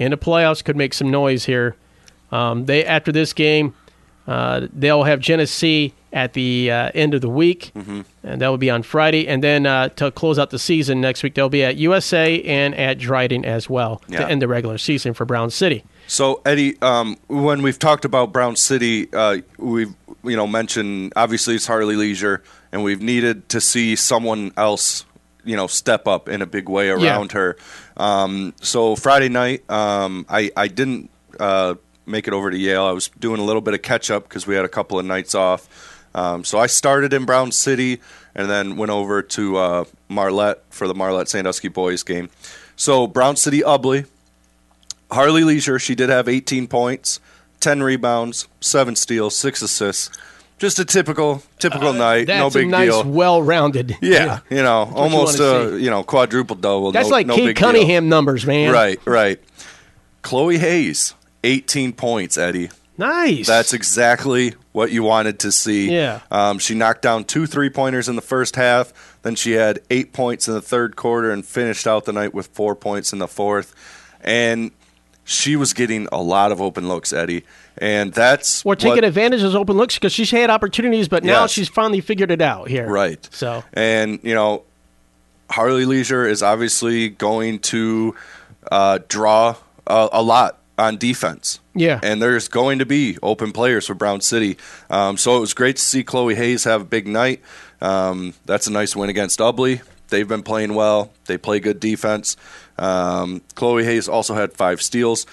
Speaker 1: in the playoffs, could make some noise here. They after this game, they'll have Genesee at the end of the week, and that will be on Friday. And then to close out the season next week, they'll be at USA and at Dryden as well to end the regular season for Brown City.
Speaker 2: So, Eddie, when we've talked about Brown City, we've mentioned obviously it's Harley Leisure, and we've needed to see someone else step up in a big way around her. So Friday night, I didn't make it over to Yale. I was doing a little bit of catch-up because we had a couple of nights off. So I started in Brown City and then went over to Marlette for the Marlette-Sandusky boys game. So Brown City Ubley. Harley Leisure, she did have 18 points, 10 rebounds, 7 steals, 6 assists. Just a typical night. No big
Speaker 1: deal.
Speaker 2: Deal.
Speaker 1: That's well-rounded.
Speaker 2: Yeah, almost a quadruple double.
Speaker 1: That's like Kate Cunningham numbers, man.
Speaker 2: Right. Chloe Hayes, 18 points, Eddie.
Speaker 1: Nice.
Speaker 2: That's exactly what you wanted to see.
Speaker 1: Yeah.
Speaker 2: She knocked down 2 3-pointers in the first half. Then she had 8 points in the third quarter and finished out the night with 4 points in the fourth. And she was getting a lot of open looks, Eddie. And that's
Speaker 1: We're taking advantage of those open looks because she's had opportunities, but now she's finally figured it out here.
Speaker 2: Right.
Speaker 1: So.
Speaker 2: And, Harley Leisure is obviously going to draw a lot on defense.
Speaker 1: Yeah.
Speaker 2: And there's going to be open players for Brown City. So it was great to see Chloe Hayes have a big night. That's a nice win against Ubley. They've been playing well. They play good defense. Chloe Hayes also had 5 steals.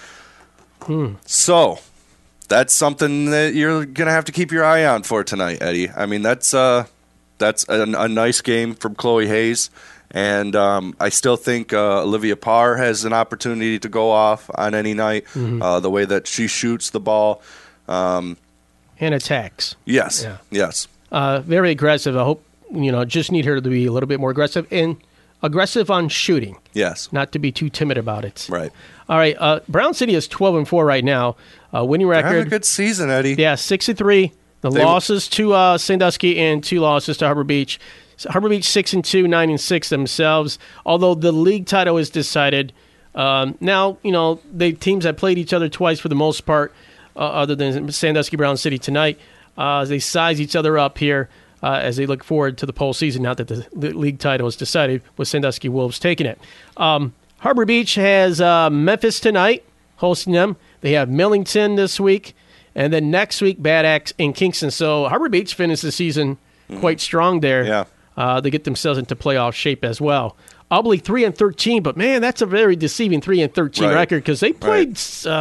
Speaker 2: So that's something that you're going to have to keep your eye on for tonight, Eddie. I mean, that's a nice game from Chloe Hayes. And I still think Olivia Parr has an opportunity to go off on any night, the way that she shoots the ball.
Speaker 1: And attacks.
Speaker 2: Yes,
Speaker 1: Yeah.
Speaker 2: yes.
Speaker 1: Very aggressive. I hope, just need her to be a little bit more aggressive and aggressive on shooting.
Speaker 2: Yes.
Speaker 1: Not to be too timid about it.
Speaker 2: Right.
Speaker 1: All right. Brown City is 12-4 right now. Winning record.
Speaker 2: They're having a good season, Eddie.
Speaker 1: Yeah, 6-3. The losses to Sandusky and 2 losses to Harbor Beach. Harbor Beach 6-2, 9-6 themselves. Although the league title is decided. Now, the teams that played each other twice for the most part, other than Sandusky Brown City tonight, they size each other up here as they look forward to the postseason. Now that the league title is decided, with Sandusky Wolves taking it. Harbor Beach has Memphis tonight, hosting them. They have Millington this week, and then next week Bad Axe in Kingston. So Harbor Beach finished the season quite strong there.
Speaker 2: Yeah.
Speaker 1: They get themselves into playoff shape as well. Ubley 3-13, but man, that's a very deceiving 3-13 record because they played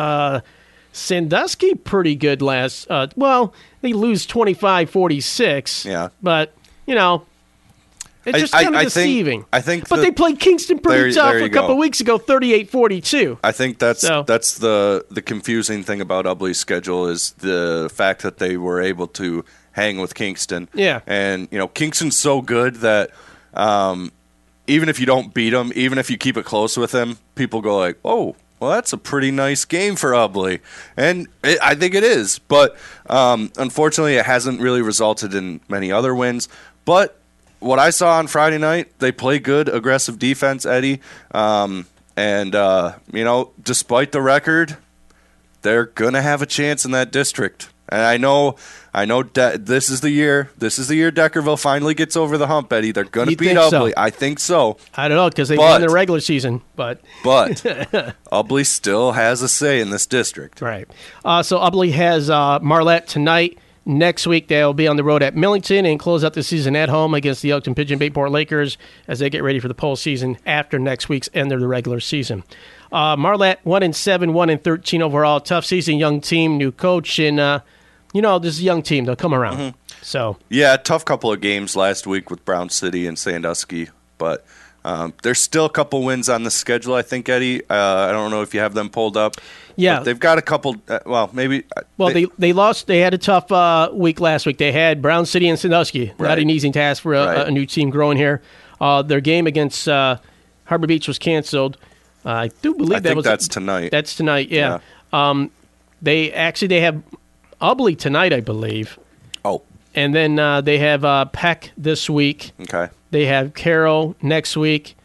Speaker 1: Sandusky pretty good last. They lose 25-46.
Speaker 2: Yeah,
Speaker 1: but it's just kind of deceiving.
Speaker 2: I think,
Speaker 1: but they played Kingston pretty tough a couple
Speaker 2: of
Speaker 1: weeks ago, 38-42.
Speaker 2: I think that's the confusing thing about Ubley's schedule is the fact that they were able to hang with Kingston.
Speaker 1: Yeah,
Speaker 2: and Kingston's so good that even if you don't beat them, even if you keep it close with them, people go like, "Oh, well, that's a pretty nice game for Ubley," and I think it is. But unfortunately, it hasn't really resulted in many other wins. But what I saw on Friday night, they play good, aggressive defense, Eddie. Despite the record, they're gonna have a chance in that district. And I know. This is the year. This is the year Deckerville finally gets over the hump, Eddie. They're gonna beat Ubley. I think so.
Speaker 1: I don't know because they won the regular season, but
Speaker 2: Ubley still has a say in this district.
Speaker 1: Right. So Ubley has Marlette tonight. Next week, they'll be on the road at Millington and close out the season at home against the Elkton Pigeon Bayport Lakers as they get ready for the postseason after next week's end of the regular season. Marlette 1-7, 1-13 overall. Tough season, young team, new coach, and this is a young team. They'll come around. So
Speaker 2: tough couple of games last week with Brown City and Sandusky, but there's still a couple wins on the schedule, I think, Eddie. I don't know if you have them pulled up.
Speaker 1: Yeah.
Speaker 2: But they've got a couple, maybe.
Speaker 1: They lost. They had a tough week last week. They had Brown City and Sandusky. Not an easy task for a new team growing here. Their game against Harbor Beach was canceled. I do believe
Speaker 2: that's tonight.
Speaker 1: That's tonight, yeah. They have Ubley tonight, I believe.
Speaker 2: Oh.
Speaker 1: And then they have Peck this week.
Speaker 2: Okay.
Speaker 1: They have Carroll next week.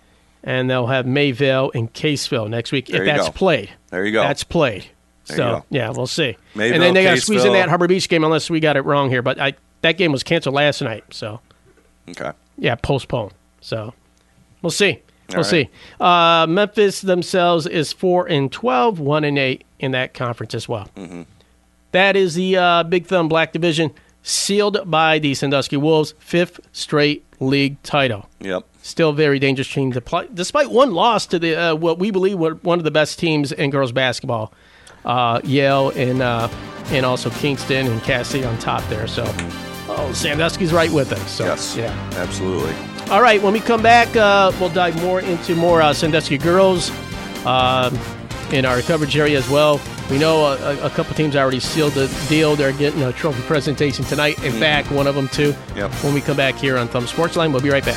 Speaker 1: and they'll have Mayville and Caseville next week if that's played.
Speaker 2: There you go.
Speaker 1: That's played.
Speaker 2: There
Speaker 1: So, yeah, we'll see.
Speaker 2: Mayville,
Speaker 1: and then they got to squeeze in
Speaker 2: Caseville.
Speaker 1: that Harbor Beach game unless we got it wrong here. But that game was canceled last night. So,
Speaker 2: Okay.
Speaker 1: yeah, postponed. So, we'll see.
Speaker 2: All
Speaker 1: We'll see. Memphis themselves is 4-12, 1-8 in that conference as well.
Speaker 2: Mm-hmm.
Speaker 1: That is the Big Thumb Black Division, sealed by the Sandusky Wolves, 5th straight league title.
Speaker 2: Yep.
Speaker 1: Still a very dangerous team to play, despite one loss to the what we believe were one of the best teams in girls basketball, Yale and also Kingston and Cassidy on top there. So, Sandusky's right with them. So,
Speaker 2: Yes.
Speaker 1: yeah.
Speaker 2: Absolutely.
Speaker 1: All right, when we come back, we'll dive more into more Sandusky girls in our coverage area as well. We know a couple teams already sealed the deal. They're getting a trophy presentation tonight. In fact, one of them too.
Speaker 2: Yep.
Speaker 1: When we come back here on Thumb Sports Line, we'll be right back.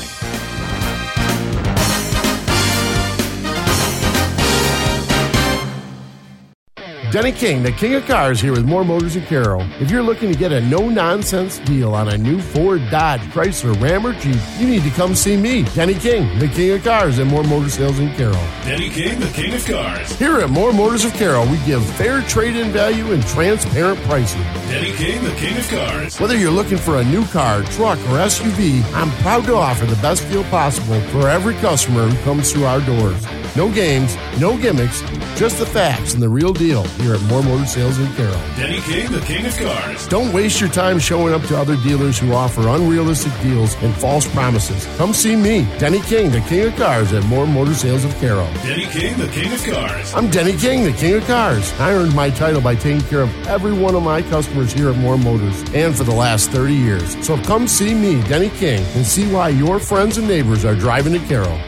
Speaker 7: Denny King, the King of Cars, here with More Motors in Carroll. If you're looking to get a no-nonsense deal on a new Ford, Dodge, Chrysler, Ram, or Jeep, you need to come see me, Denny King, the King of Cars, at More Motor Sales in Carroll.
Speaker 8: Denny King, the King of Cars.
Speaker 7: Here at More Motors of Carroll, we give fair trade-in value and transparent pricing.
Speaker 8: Denny King, the King of Cars.
Speaker 7: Whether you're looking for a new car, truck, or SUV, I'm proud to offer the best deal possible for every customer who comes through our doors. No games, no gimmicks, just the facts and the real deal here at More Motor Sales in Carroll.
Speaker 8: Denny King, the King of Cars.
Speaker 7: Don't waste your time showing up to other dealers who offer unrealistic deals and false promises. Come see me, Denny King, the King of Cars, at More Motor Sales of Carroll.
Speaker 8: Denny King, the King of Cars.
Speaker 7: I'm Denny King, the King of Cars. I earned my title by taking care of every one of my customers here at More Motors, and for the last 30 years. So come see me, Denny King, and see why your friends and neighbors are driving to Carroll.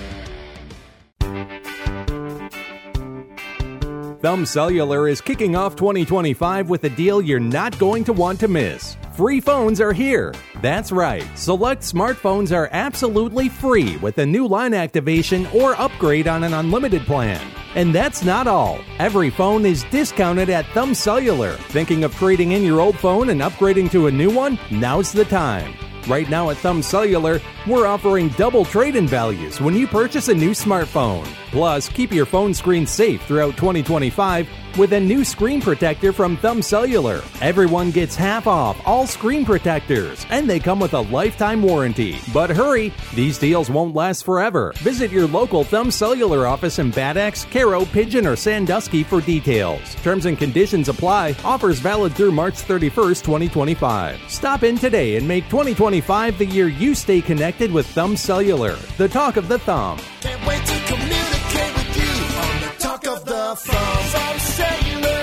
Speaker 12: Thumb Cellular is kicking off 2025 with a deal you're not going to want to miss. Free phones are here. That's right. Select smartphones are absolutely free with a new line activation or upgrade on an unlimited plan. And that's not all. Every phone is discounted at Thumb Cellular. Thinking of trading in your old phone and upgrading to a new one? Now's the time. Right now at Thumb Cellular, we're offering double trade-in values when you purchase a new smartphone. Plus, keep your phone screen safe throughout 2025 with a new screen protector from Thumb Cellular. Everyone gets half off all screen protectors, and they come with a lifetime warranty. But hurry, these deals won't last forever. Visit your local Thumb Cellular office in Bad Axe, Caro, Pigeon, or Sandusky for details. Terms and conditions apply. Offers valid through March 31st, 2025. Stop in today and make 2025 the year you stay connected with Thumb Cellular, the talk of the thumb.
Speaker 9: Can't wait to communicate with you on the Talk of the Thumb Cellular.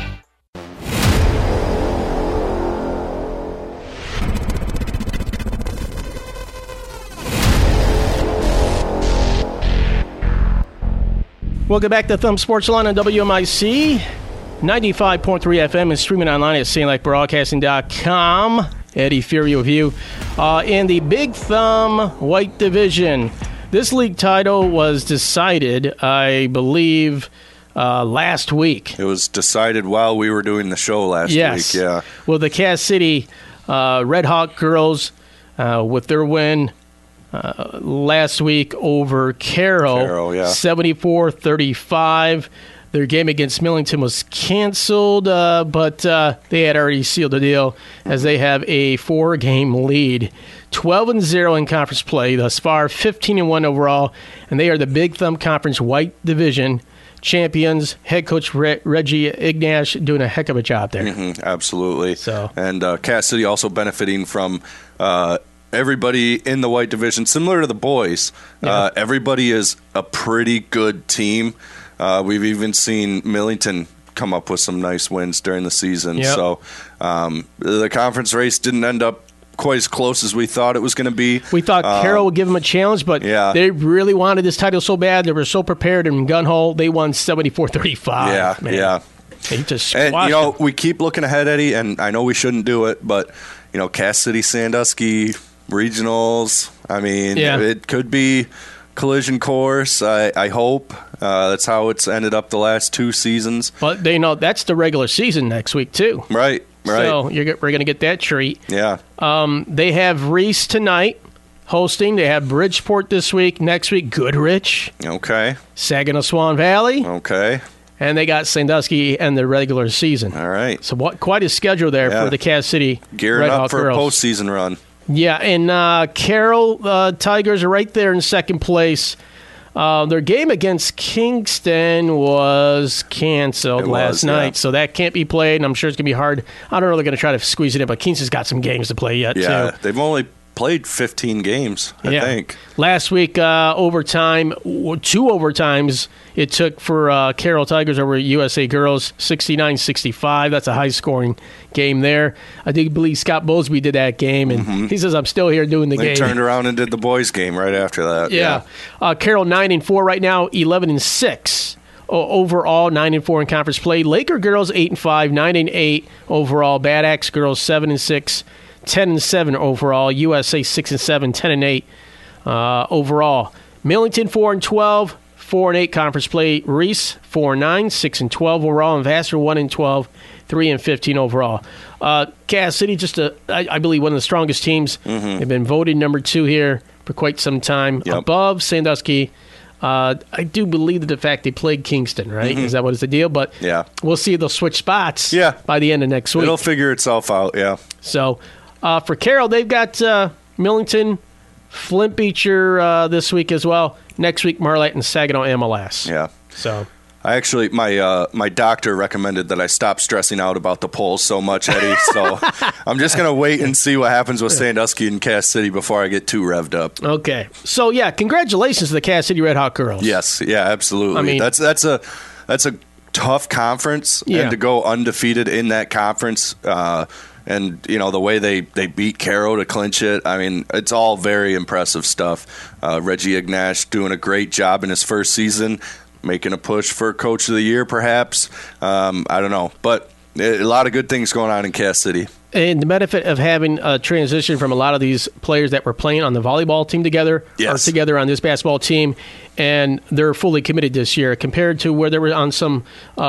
Speaker 1: Welcome back to Thumb Sports Line on WMIC 95.3 FM and streaming online at StLikeBroadcasting.com. Eddie Fury with you. In the Big Thumb White Division, this league title was decided, I believe, last week.
Speaker 2: It was decided while we were doing the show last week. Yeah.
Speaker 1: Well, the Cass City Red Hawk girls, with their win last week over Carroll, 74-35. Their game against Millington was canceled, but they had already sealed the deal as they have a 4-game lead. 12-0 in conference play thus far, 15-1 overall, and they are the Big Thumb Conference White Division champions. Head coach Reggie Ignash doing a heck of a job there.
Speaker 2: Mm-hmm, absolutely.
Speaker 1: So,
Speaker 2: and Cass City also benefiting from everybody in the White Division, similar to the boys.
Speaker 1: Yeah.
Speaker 2: Everybody is a pretty good team. We've even seen Millington come up with some nice wins during the season.
Speaker 1: Yep.
Speaker 2: So the conference race didn't end up quite as close as we thought it was going to be.
Speaker 1: We thought Carroll would give them a challenge, but they really wanted this title so bad. They were so prepared in gun-hole. They won 74-35.
Speaker 2: Yeah.
Speaker 1: They just
Speaker 2: and,
Speaker 1: squashed them.
Speaker 2: we keep looking ahead, Eddie, and I know we shouldn't do it, but, Cass City, Sandusky, regionals, it could be collision course. I hope. That's how it's ended up the last 2 seasons.
Speaker 1: But they know that's the regular season next week, too.
Speaker 2: Right.
Speaker 1: So we're going to get that treat.
Speaker 2: Yeah.
Speaker 1: They have Reese tonight hosting. They have Bridgeport this week. Next week, Goodrich.
Speaker 2: Okay.
Speaker 1: Saginaw Swan Valley.
Speaker 2: Okay.
Speaker 1: And they got Sandusky and the regular season.
Speaker 2: All right.
Speaker 1: So quite a schedule there for the Cass City
Speaker 2: Gearing
Speaker 1: Red
Speaker 2: up
Speaker 1: Hawk
Speaker 2: for
Speaker 1: girls.
Speaker 2: a postseason run.
Speaker 1: Yeah, and Carroll Tigers are right there in second place. Their game against Kingston was canceled last night, so that can't be played, and I'm sure it's going to be hard. I don't know if they're going to try to squeeze it in, but Kingston's got some games to play yet,
Speaker 2: Yeah,
Speaker 1: too.
Speaker 2: they've only played 15 games, I think.
Speaker 1: Last week, overtime, 2 overtimes it took for Carroll Tigers over USA Girls, 69-65. That's a high-scoring game there. I do believe Scott Bosby did that game, and he says, I'm still here doing the game.
Speaker 2: They turned around and did the boys' game right after that.
Speaker 1: Yeah. Carroll 9-4 right now, 11-6. Overall, 9-4 in conference play. Laker girls 8-5, 9-8 overall. Bad Axe girls 7-6, 10-7 overall. USA 6-7, 10-8 overall. Millington 4-12, 4-8 conference play. Reese 4-9, 6-12 overall, and Vassar 1-12, 3-15 overall. Cass City, I believe one of the strongest teams. They've been voted number 2 here for quite some time, above Sandusky. I do believe that the fact they played Kingston, right? Is that what is the deal? But we'll see. They'll switch spots by the end of next week.
Speaker 2: It'll figure itself out,
Speaker 1: So for Carroll, they've got Millington, Flint Beecher this week as well. Next week, Marlette and Saginaw MLS.
Speaker 2: Yeah.
Speaker 1: So
Speaker 2: I actually, my doctor recommended that I stop stressing out about the polls so much, Eddie. So I'm just going to wait and see what happens with Sandusky and Cass City before I get too revved up.
Speaker 1: Okay. So, congratulations to the Cass City Red Hawk girls.
Speaker 2: Yes. Yeah, absolutely.
Speaker 1: I mean,
Speaker 2: that's a tough conference, and to go undefeated in that conference, and the way they beat Carroll to clinch it, I mean, it's all very impressive stuff. Reggie Ignash doing a great job in his first season, making a push for Coach of the Year, perhaps. I don't know, but a lot of good things going on in Cass City.
Speaker 1: And the benefit of having a transition from a lot of these players that were playing on the volleyball team together are together on this basketball team, and they're fully committed this year compared to where they were on some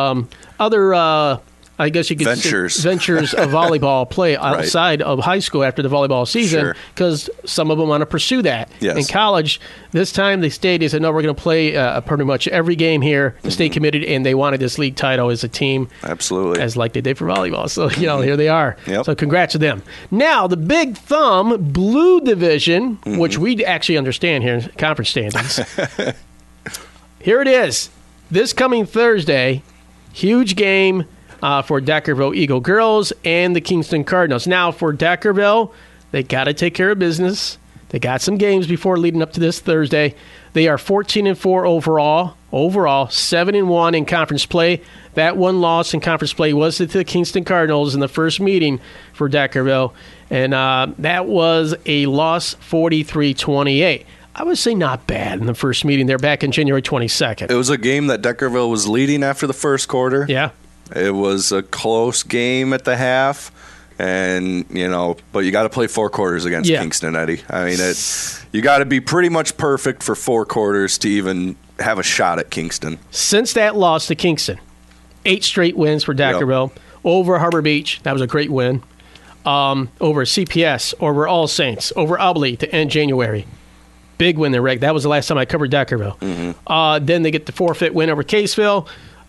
Speaker 1: other I guess you could
Speaker 2: ventures
Speaker 1: of volleyball play outside of high school after the volleyball season, because some of them want to pursue that. In college, this time they said, no, we're going to play pretty much every game here to stay committed, and they wanted this league title as a team.
Speaker 2: Absolutely.
Speaker 1: As like they did for volleyball. So, here they are.
Speaker 2: Yep.
Speaker 1: So congrats to them. Now, the Big Thumb Blue Division, which we actually understand here in conference standings. Here it is. This coming Thursday, huge game for Deckerville Eagle Girls and the Kingston Cardinals. Now, for Deckerville, they got to take care of business. They got some games before leading up to this Thursday. They are 14-4 overall, 7-1 in conference play. That one loss in conference play was to the Kingston Cardinals in the first meeting for Deckerville, and that was a loss 43-28. I would say not bad in the first meeting. They're back in January 22nd.
Speaker 2: It was a game that Deckerville was leading after the first quarter.
Speaker 1: Yeah.
Speaker 2: It was a close game at the half, and but you got to play 4 quarters against Kingston, Eddie. I mean, you got to be pretty much perfect for 4 quarters to even have a shot at Kingston.
Speaker 1: Since that loss to Kingston, 8 straight wins for Deckerville over Harbor Beach. That was a great win. Over CPS, over All Saints, over Ubley to end January. Big win there, Rick. That was the last time I covered Deckerville. Then they get the forfeit win over Caseville.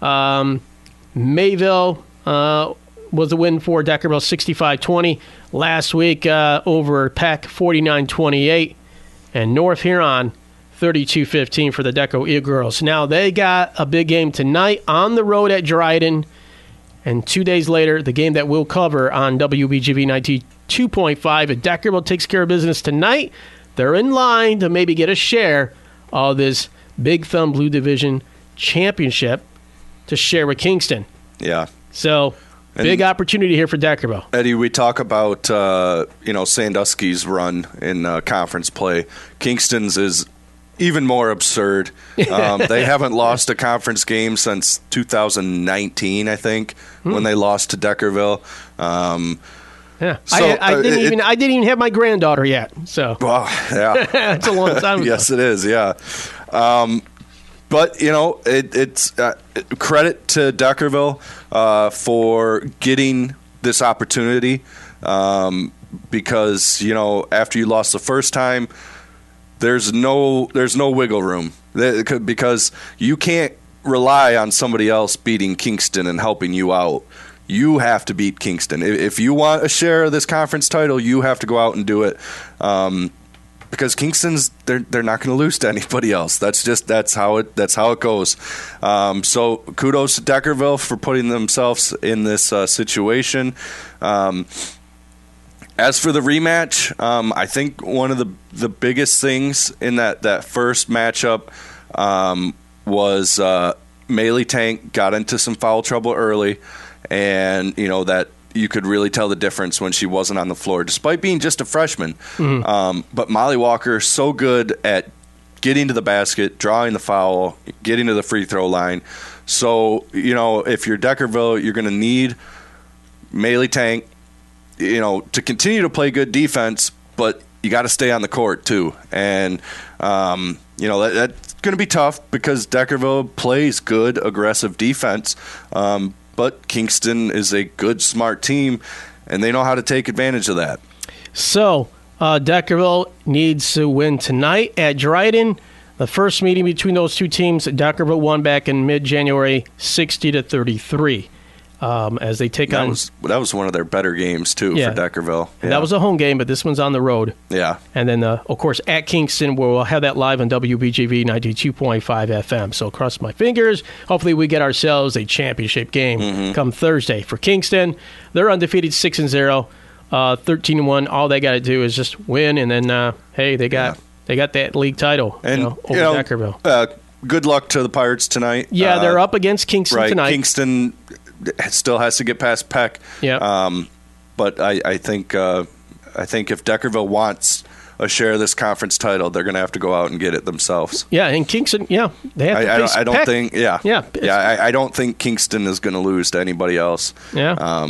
Speaker 1: Mayville was a win for Deckerville, 65-20. Last week over Peck, 49-28. And North Huron, 32-15 for the Deco Eagle Girls. Now, they got a big game tonight on the road at Dryden. And 2 days later, the game that we'll cover on WBGV 92.5. If Deckerville takes care of business tonight, they're in line to maybe get a share of this Big Thumb Blue Division championship to share with Kingston.
Speaker 2: Yeah.
Speaker 1: So, big opportunity here for Deckerville.
Speaker 2: Eddie, we talk about, Sandusky's run in conference play. Kingston's is even more absurd. They haven't lost a conference game since 2019, I think, when they lost to Deckerville.
Speaker 1: Yeah, so, I didn't even have my granddaughter yet. So,
Speaker 2: well, yeah,
Speaker 1: it's a long time ago.
Speaker 2: Yes, it is. Yeah, but it's credit to Deckerville for getting this opportunity because after you lost the first time, there's no wiggle room because you can't rely on somebody else beating Kingston and helping you out. You have to beat Kingston. If you want a share of this conference title, you have to go out and do it. Because Kingston's they're not going to lose to anybody else. That's how it goes. So kudos to Deckerville for putting themselves in this situation. As for the rematch, I think one of the biggest things in that first matchup was Maylee Tank got into some foul trouble early, and that you could really tell the difference when she wasn't on the floor, despite being just a freshman. Mm-hmm. But Molly Walker, so good at getting to the basket, drawing the foul, getting to the free throw line. So, if you're Deckerville, you're going to need Maylee Tank, to continue to play good defense, but you got to stay on the court too. And, that's going to be tough because Deckerville plays good, aggressive defense. But Kingston is a good, smart team, and they know how to take advantage of that. So,
Speaker 1: Deckerville needs to win tonight at Dryden. The first meeting between those two teams, Deckerville won back in mid-January, 60-33. As they take on...
Speaker 2: That was one of their better games, too, for Deckerville.
Speaker 1: Yeah. That was a home game, but this one's on the road.
Speaker 2: Yeah.
Speaker 1: And then, of course, at Kingston, we'll have that live on WBGV 92.5 FM. So cross my fingers. Hopefully we get ourselves a championship game come Thursday. For Kingston, they're undefeated 6-0, 13-1. All they got to do is just win, and then, they got that league title over Deckerville.
Speaker 2: Good luck to the Pirates tonight.
Speaker 1: Yeah, they're up against Kingston tonight.
Speaker 2: Kingston still has to get past Peck.
Speaker 1: Yeah.
Speaker 2: But I think if Deckerville wants a share of this conference title, they're going to have to go out and get it themselves.
Speaker 1: Yeah, and Kingston, they have to face
Speaker 2: I don't
Speaker 1: Peck.
Speaker 2: think. I don't think Kingston is going to lose to anybody else.
Speaker 1: Yeah.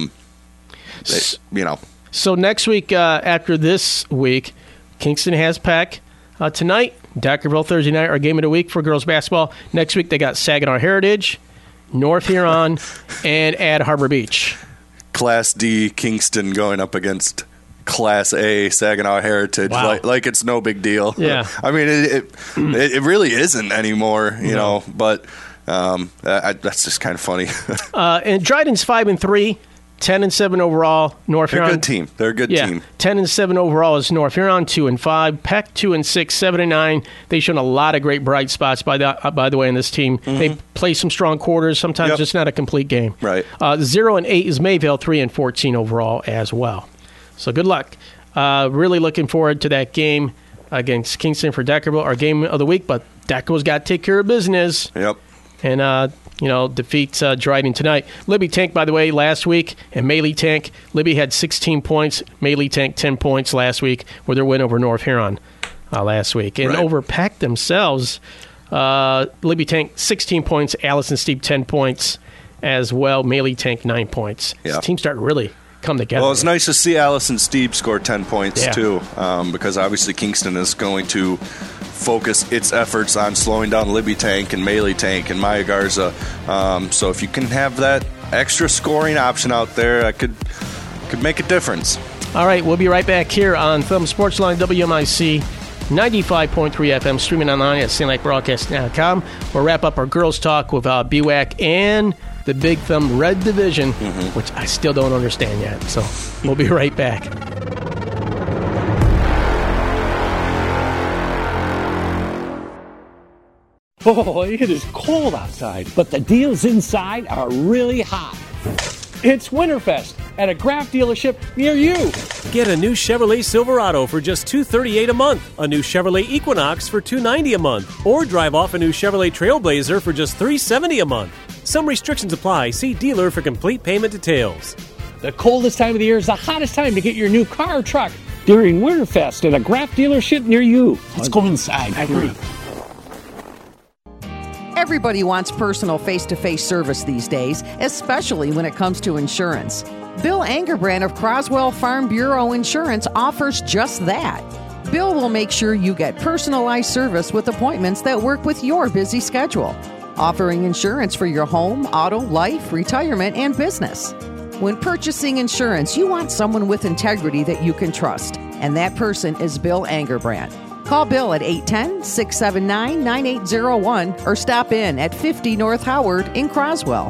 Speaker 1: So next week, after this week, Kingston has Peck. Tonight, Deckerville, Thursday night, our game of the week for girls basketball. Next week, they got Saginaw Heritage, North Huron, and Ad Harbor Beach.
Speaker 2: Class D Kingston going up against Class A Saginaw Heritage.
Speaker 1: Wow.
Speaker 2: Like it's no big deal.
Speaker 1: Yeah.
Speaker 2: I mean, it really isn't anymore, you know, but that's just kind of funny.
Speaker 1: And Dryden's 5-3. 10-7 overall. North Huron.
Speaker 2: They're a good team. They're a good team.
Speaker 1: 10-7 overall is North Huron. 2-5. Peck 2-6. 7-9. They've shown a lot of great bright spots by the way in this team. Mm-hmm. They play some strong quarters. Sometimes it's not a complete game.
Speaker 2: Right.
Speaker 1: 0-8 is Mayville. 3-14 overall as well. So good luck. Really looking forward to that game against Kingston for Deckerville, our game of the week. But Deckerville's got to take care of business.
Speaker 2: Yep.
Speaker 1: And defeat Dryden tonight. Libby Tank, by the way, last week, and Maylee Tank. Libby had 16 points. Maylee Tank, 10 points last week with their win over North Huron last week. And over Peck themselves, Libby Tank, 16 points. Allison Steep, 10 points as well. Maylee Tank, 9 points.
Speaker 2: Yeah.
Speaker 1: This team starting to really come together.
Speaker 2: Well, it's nice to see Allison Steep score 10 points, too, because obviously Kingston is going to focus its efforts on slowing down Libby Tank and Maylee Tank and Maya Garza. So if you can have that extra scoring option out there, that could make a difference.
Speaker 1: All right, we'll be right back here on Thumb Sportsline WMIC 95.3 FM, streaming online at SandLakeBroadcast.com. We'll wrap up our girls' talk with BWAC and the Big Thumb Red Division, which I still don't understand yet. So we'll be right back.
Speaker 4: Oh, it is cold outside, but the deals inside are really hot. It's Winterfest at a Graf dealership near you.
Speaker 5: Get a new Chevrolet Silverado for just $238 a month, a new Chevrolet Equinox for $290 a month, or drive off a new Chevrolet Trailblazer for just $370 a month. Some restrictions apply. See dealer for complete payment details.
Speaker 4: The coldest time of the year is the hottest time to get your new car or truck during Winterfest at a Graf dealership near you. Let's go inside. I agree.
Speaker 6: Everybody wants personal face-to-face service these days, especially when it comes to insurance. Bill Angerbrand of Croswell Farm Bureau Insurance offers just that. Bill will make sure you get personalized service with appointments that work with your busy schedule, offering insurance for your home, auto, life, retirement, and business. When purchasing insurance, you want someone with integrity that you can trust, and that person is Bill Angerbrand. Call Bill at 810-679-9801 or stop in at 50 North Howard in Croswell.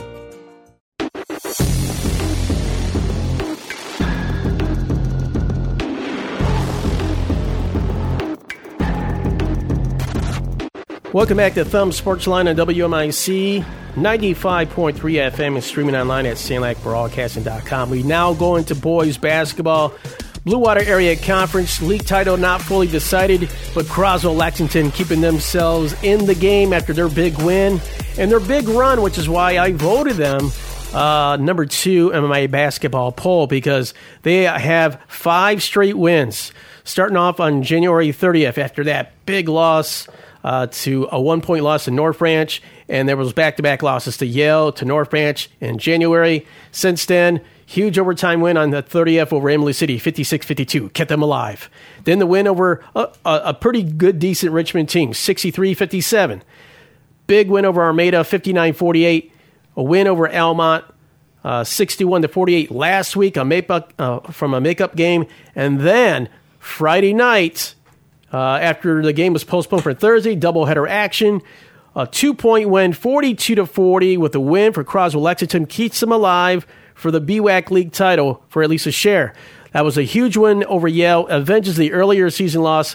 Speaker 1: Welcome back to Thumb Sports Line on WMIC 95.3 FM and streaming online at SandLakBroadcasting.com. We now go into boys basketball. Blue Water Area Conference league title not fully decided, but Croswell Lexington keeping themselves in the game after their big win and their big run, which is why I voted them number 2 in my basketball poll, because they have 5 straight wins, starting off on January 30th after that big loss to a 1-point loss to North Branch, and there was back-to-back losses to Yale, to North Branch in January. Since then, huge overtime win on the 30th over Emily City, 56-52, kept them alive. Then the win over a pretty good, decent Richmond team, 63-57. Big win over Armada, 59-48. A win over Almont, 61-48 last week from a makeup game. And then Friday night, after the game was postponed for Thursday, doubleheader action. A 2-point win, 42-40, with a win for Croswell Lexington, keeps them alive for the BWAC league title for at least a share. That was a huge win over Yale, avenges the earlier season loss,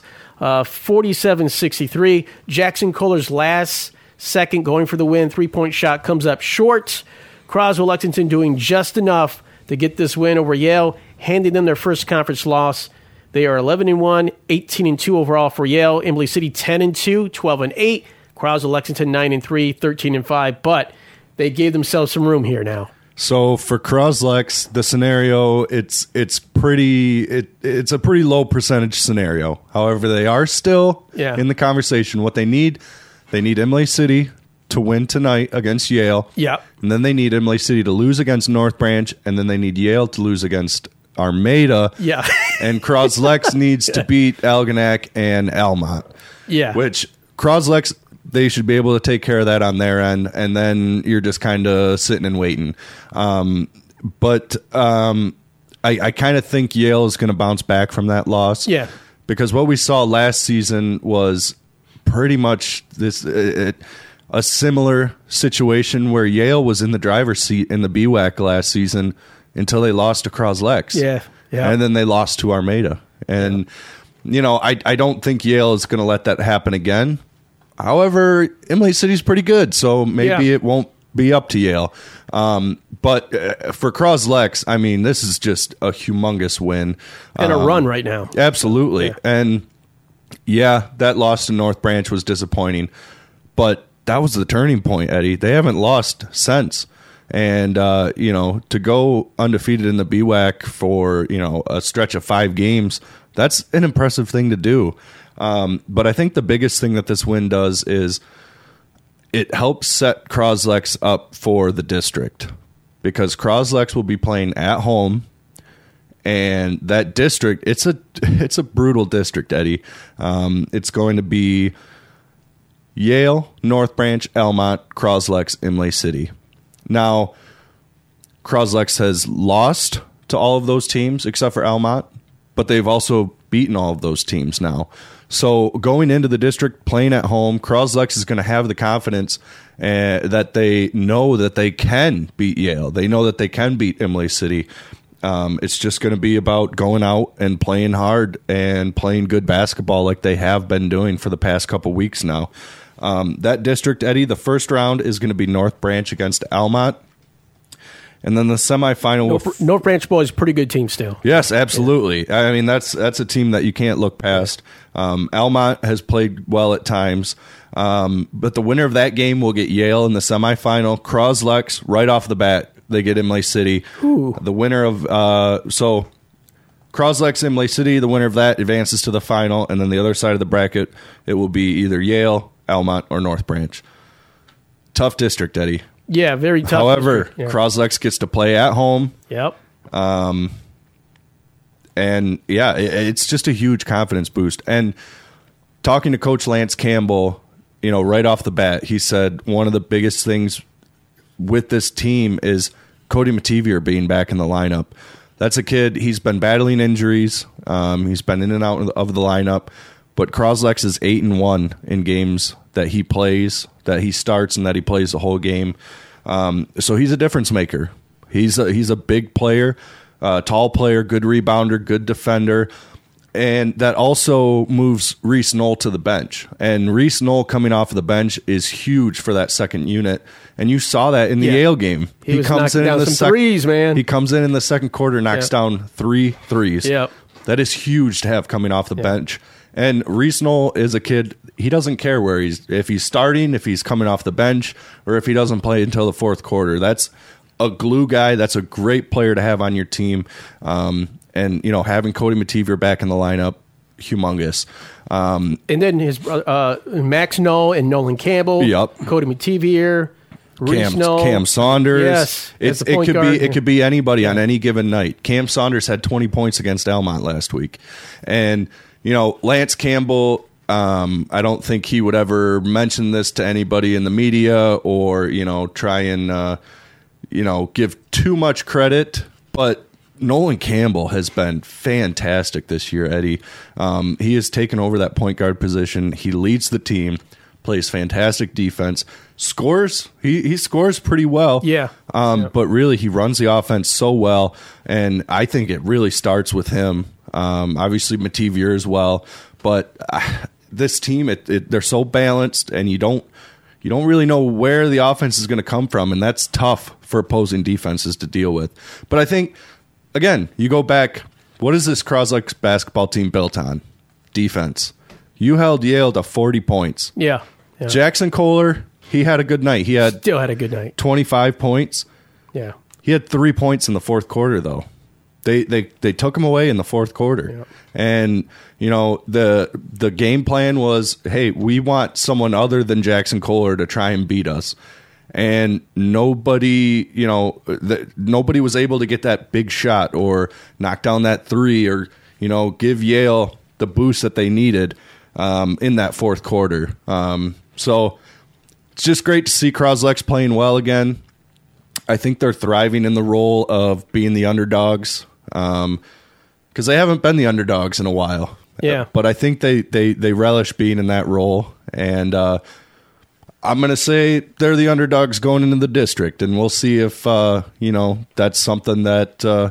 Speaker 1: 47-63. Jackson Kohler's last second going for the win, 3-point shot comes up short. Croswell Lexington doing just enough to get this win over Yale, handing them their first conference loss. They are 11-1, 18-2 overall for Yale. Emily City 10-2, 12-8. Croswell Lexington 9-3, 13-5. But they gave themselves some room here now.
Speaker 2: So for Croslex, the scenario it's a pretty low percentage scenario. However, they are still in the conversation. What they need Emily City to win tonight against Yale.
Speaker 1: Yeah.
Speaker 2: And then they need Emily City to lose against North Branch, and then they need Yale to lose against Armada.
Speaker 1: Yeah.
Speaker 2: And Croslex needs to beat Algonac and Almont.
Speaker 1: Yeah.
Speaker 2: Which Croslex, they should be able to take care of that on their end, and then you're just kind of sitting and waiting. But I kind of think Yale is going to bounce back from that loss.
Speaker 1: Yeah.
Speaker 2: Because what we saw last season was pretty much a similar situation where Yale was in the driver's seat in the BWAC last season until they lost to Croslex.
Speaker 1: Yeah. Yeah.
Speaker 2: And then they lost to Armada. And, I don't think Yale is going to let that happen again. However, Emily City's pretty good, so maybe it won't be up to Yale. But for Croslex, I mean, this is just a humongous win.
Speaker 1: And a run right now.
Speaker 2: Absolutely.
Speaker 1: Yeah.
Speaker 2: And, that loss to North Branch was disappointing. But that was the turning point, Eddie. They haven't lost since. And, to go undefeated in the BWAC for, a stretch of 5 games, that's an impressive thing to do. But I think the biggest thing that this win does is it helps set Croslex up for the district, because Croslex will be playing at home, and that district, it's a brutal district, Eddie. It's going to be Yale, North Branch, Almont, Croslex, Emily City. Now, Croslex has lost to all of those teams except for Almont, but they've also beaten all of those teams now. So going into the district, playing at home, Croslex is going to have the confidence that they know that they can beat Yale. They know that they can beat Emily City. It's just going to be about going out and playing hard and playing good basketball like they have been doing for the past couple weeks now. That district, Eddie, the first round is going to be North Branch against Almont. And then the semifinal,
Speaker 1: North Branch boys, pretty good team still.
Speaker 2: Yes, absolutely. Yeah. I mean, that's a team that you can't look past. Almont has played well at times, but the winner of that game will get Yale in the semifinal. Croslex, right off the bat, they get Emily City.
Speaker 1: Ooh.
Speaker 2: The winner of Croslex, Emily City, the winner of that advances to the final, and then the other side of the bracket, it will be either Yale, Almont, or North Branch. Tough district, Eddie.
Speaker 1: Yeah, very tough.
Speaker 2: However, Croslex gets to play at home.
Speaker 1: Yep.
Speaker 2: And it's just a huge confidence boost. And talking to Coach Lance Campbell, right off the bat, he said one of the biggest things with this team is Cody Mativier being back in the lineup. That's a kid, he's been battling injuries. He's been in and out of the lineup. but Croslex is 8-1 in games that he plays, that he starts, and that he plays the whole game. So he's a difference maker. He's a big player, tall player, good rebounder, good defender. And that also moves Reese Knoll to the bench. And Reese Knoll coming off of the bench is huge for that second unit. And you saw that in the Yale game.
Speaker 1: He comes in down some threes, man.
Speaker 2: He comes in the second quarter, knocks down 3 threes.
Speaker 1: Yep.
Speaker 2: That is huge to have coming off the bench. And Reese Knoll is a kid, he doesn't care if he's starting, if he's coming off the bench, or if he doesn't play until the fourth quarter. That's a glue guy. That's a great player to have on your team. And, having Cody Mativier back in the lineup, humongous.
Speaker 1: And then his Max Knoll and Nolan Campbell.
Speaker 2: Yep.
Speaker 1: Cody Mativier, Reese Knoll.
Speaker 2: Cam Saunders.
Speaker 1: Yes.
Speaker 2: It could be anybody on any given night. Cam Saunders had 20 points against Almont last week. And, Lance Campbell, I don't think he would ever mention this to anybody in the media or, try and, give too much credit. But Nolan Campbell has been fantastic this year, Eddie. He has taken over that point guard position. He leads the team, plays fantastic defense, scores. He scores pretty well.
Speaker 1: Yeah.
Speaker 2: But really, he runs the offense so well, and I think it really starts with him. Obviously, Mativier as well. But this team, they're so balanced, and you don't really know where the offense is going to come from, and that's tough for opposing defenses to deal with. But I think, again, you go back, what is this Croslex basketball team built on? Defense. You held Yale to 40 points.
Speaker 1: Yeah.
Speaker 2: Jackson Kohler, he had a good night.
Speaker 1: Still had a good night.
Speaker 2: 25 points.
Speaker 1: Yeah.
Speaker 2: He had 3 points in the fourth quarter, though. They took him away in the fourth quarter.
Speaker 1: Yeah.
Speaker 2: And, the game plan was, hey, we want someone other than Jackson Kohler to try and beat us. And nobody was able to get that big shot or knock down that three or, give Yale the boost that they needed in that fourth quarter. So it's just great to see Croslex playing well again. I think they're thriving in the role of being the underdogs because they haven't been the underdogs in a while.
Speaker 1: Yeah.
Speaker 2: But I think they relish being in that role. And I'm going to say they're the underdogs going into the district, and we'll see if, that's something that,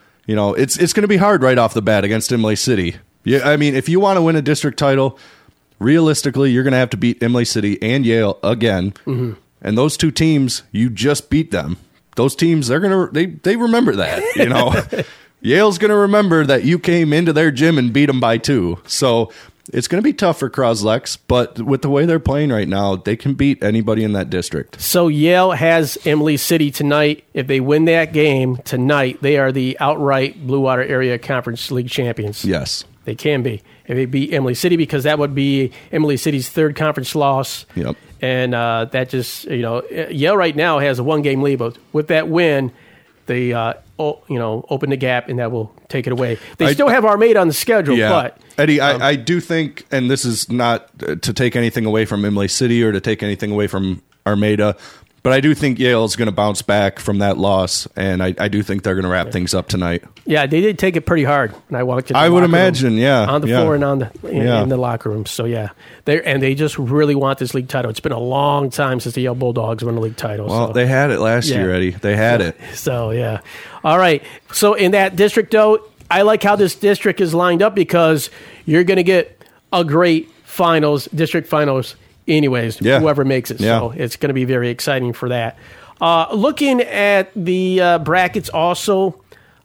Speaker 2: it's going to be hard right off the bat against Imlay City. Yeah, I mean, if you want to win a district title, realistically, you're going to have to beat Imlay City and Yale again. Mm-hmm. And those two teams, you just beat them. Those teams, they remember that, Yale's going to remember that you came into their gym and beat them by 2. So it's going to be tough for Croslex, but with the way they're playing right now, they can beat anybody in that district.
Speaker 1: So Yale has Imlay City tonight. If they win that game tonight, they are the outright Blue Water Area Conference League champions.
Speaker 2: Yes.
Speaker 1: They can be. If they beat Imlay City, because that would be Imlay City's third conference loss.
Speaker 2: Yep.
Speaker 1: And that just, Yale right now has a 1-game lead, but with that win, they, open the gap, and that will take it away. They still have Armada on the schedule, but...
Speaker 2: Eddie, I do think, and this is not to take anything away from Imlay City or to take anything away from Armada, but I do think Yale is going to bounce back from that loss, and I do think they're going to wrap things up tonight.
Speaker 1: Yeah, they did take it pretty hard when I walked in the
Speaker 2: I would
Speaker 1: locker
Speaker 2: imagine,
Speaker 1: room,
Speaker 2: yeah.
Speaker 1: on the floor and in the locker room. So, yeah. They just really want this league title. It's been a long time since the Yale Bulldogs won a league title.
Speaker 2: Well, they had it last year, Eddie. They had it.
Speaker 1: So, yeah. All right. So, in that district, though, I like how this district is lined up because you're going to get a great district finals anyways, whoever makes it.
Speaker 2: Yeah.
Speaker 1: So, it's going to be very exciting for that. Looking at the brackets also,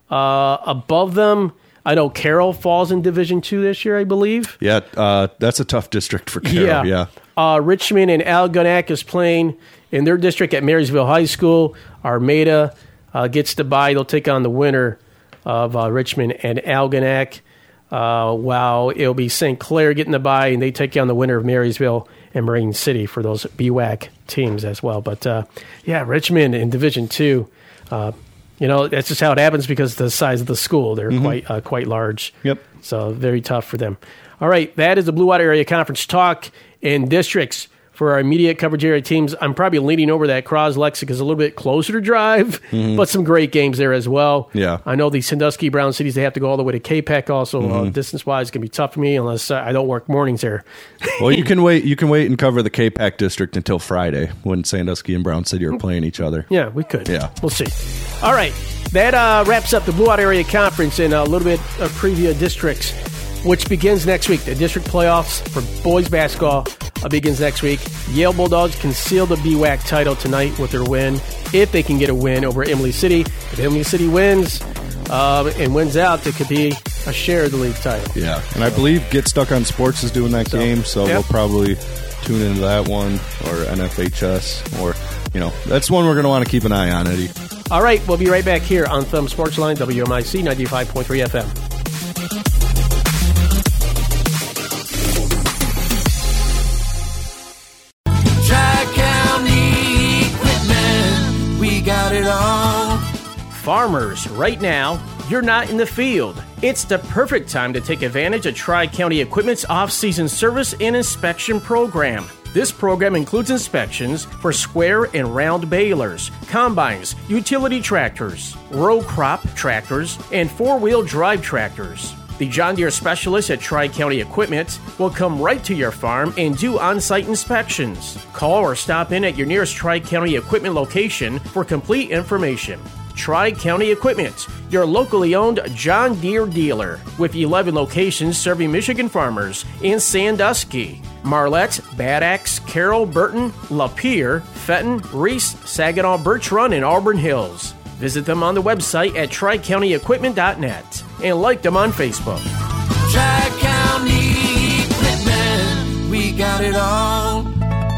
Speaker 1: above them, I know Carroll falls in Division II this year, I believe.
Speaker 2: Yeah, that's a tough district for Carroll, yeah.
Speaker 1: Richmond and Algonac is playing in their district at Marysville High School. Armada gets the bye. They'll take on the winner of Richmond and Algonac, while it'll be St. Clair getting the bye, and they take on the winner of Marysville and Marine City for those BWAC teams as well. But, Richmond in Division II, that's just how it happens because of the size of the school. They're quite large.
Speaker 2: Yep.
Speaker 1: So very tough for them. All right, that is the Blue Water Area Conference talk in districts For our immediate coverage area teams, I'm probably leaning over that Croslexic is a little bit closer to drive, but some great games there as well.
Speaker 2: Yeah.
Speaker 1: I know the Sandusky Brown Cities, they have to go all the way to K-Pac also. Distance-wise, it's going to be tough for me unless I don't work mornings there.
Speaker 2: Well, you can wait and cover the K-Pac district until Friday when Sandusky and Brown City are playing each other.
Speaker 1: Yeah, we could.
Speaker 2: Yeah.
Speaker 1: We'll see. All right. That wraps up the Blue Water Area Conference and a little bit of preview of districts, which begins next week. The district playoffs for boys basketball begins next week. Yale Bulldogs can seal the BWAC title tonight with their win, if they can get a win over Emily City. If Emily City wins and wins out, there could be a share of the league title.
Speaker 2: Yeah, and I believe Get Stuck on Sports is doing that game, so we'll probably tune into that one, or NFHS, or, that's one we're going to want to keep an eye on, Eddie.
Speaker 1: All right, we'll be right back here on Thumb Sports Line, WMIC 95.3 FM.
Speaker 9: Got it all.
Speaker 1: Farmers, right now, you're not in the field. It's the perfect time to take advantage of Tri-County Equipment's off-season service and inspection program. This program includes inspections for square and round balers, combines, utility tractors, row crop tractors, and four-wheel drive tractors. The John Deere specialists at Tri-County Equipment will come right to your farm and do on-site inspections. Call or stop in at your nearest Tri-County Equipment location for complete information. Tri-County Equipment, your locally owned John Deere dealer, with 11 locations serving Michigan farmers in Sandusky, Marlette, Bad Axe, Carroll, Burton, Lapeer, Fenton, Reese, Saginaw, Birch Run, and Auburn Hills. Visit them on the website at tricountyequipment.net and like them on Facebook.
Speaker 9: Tri-County Equipment, we got it all.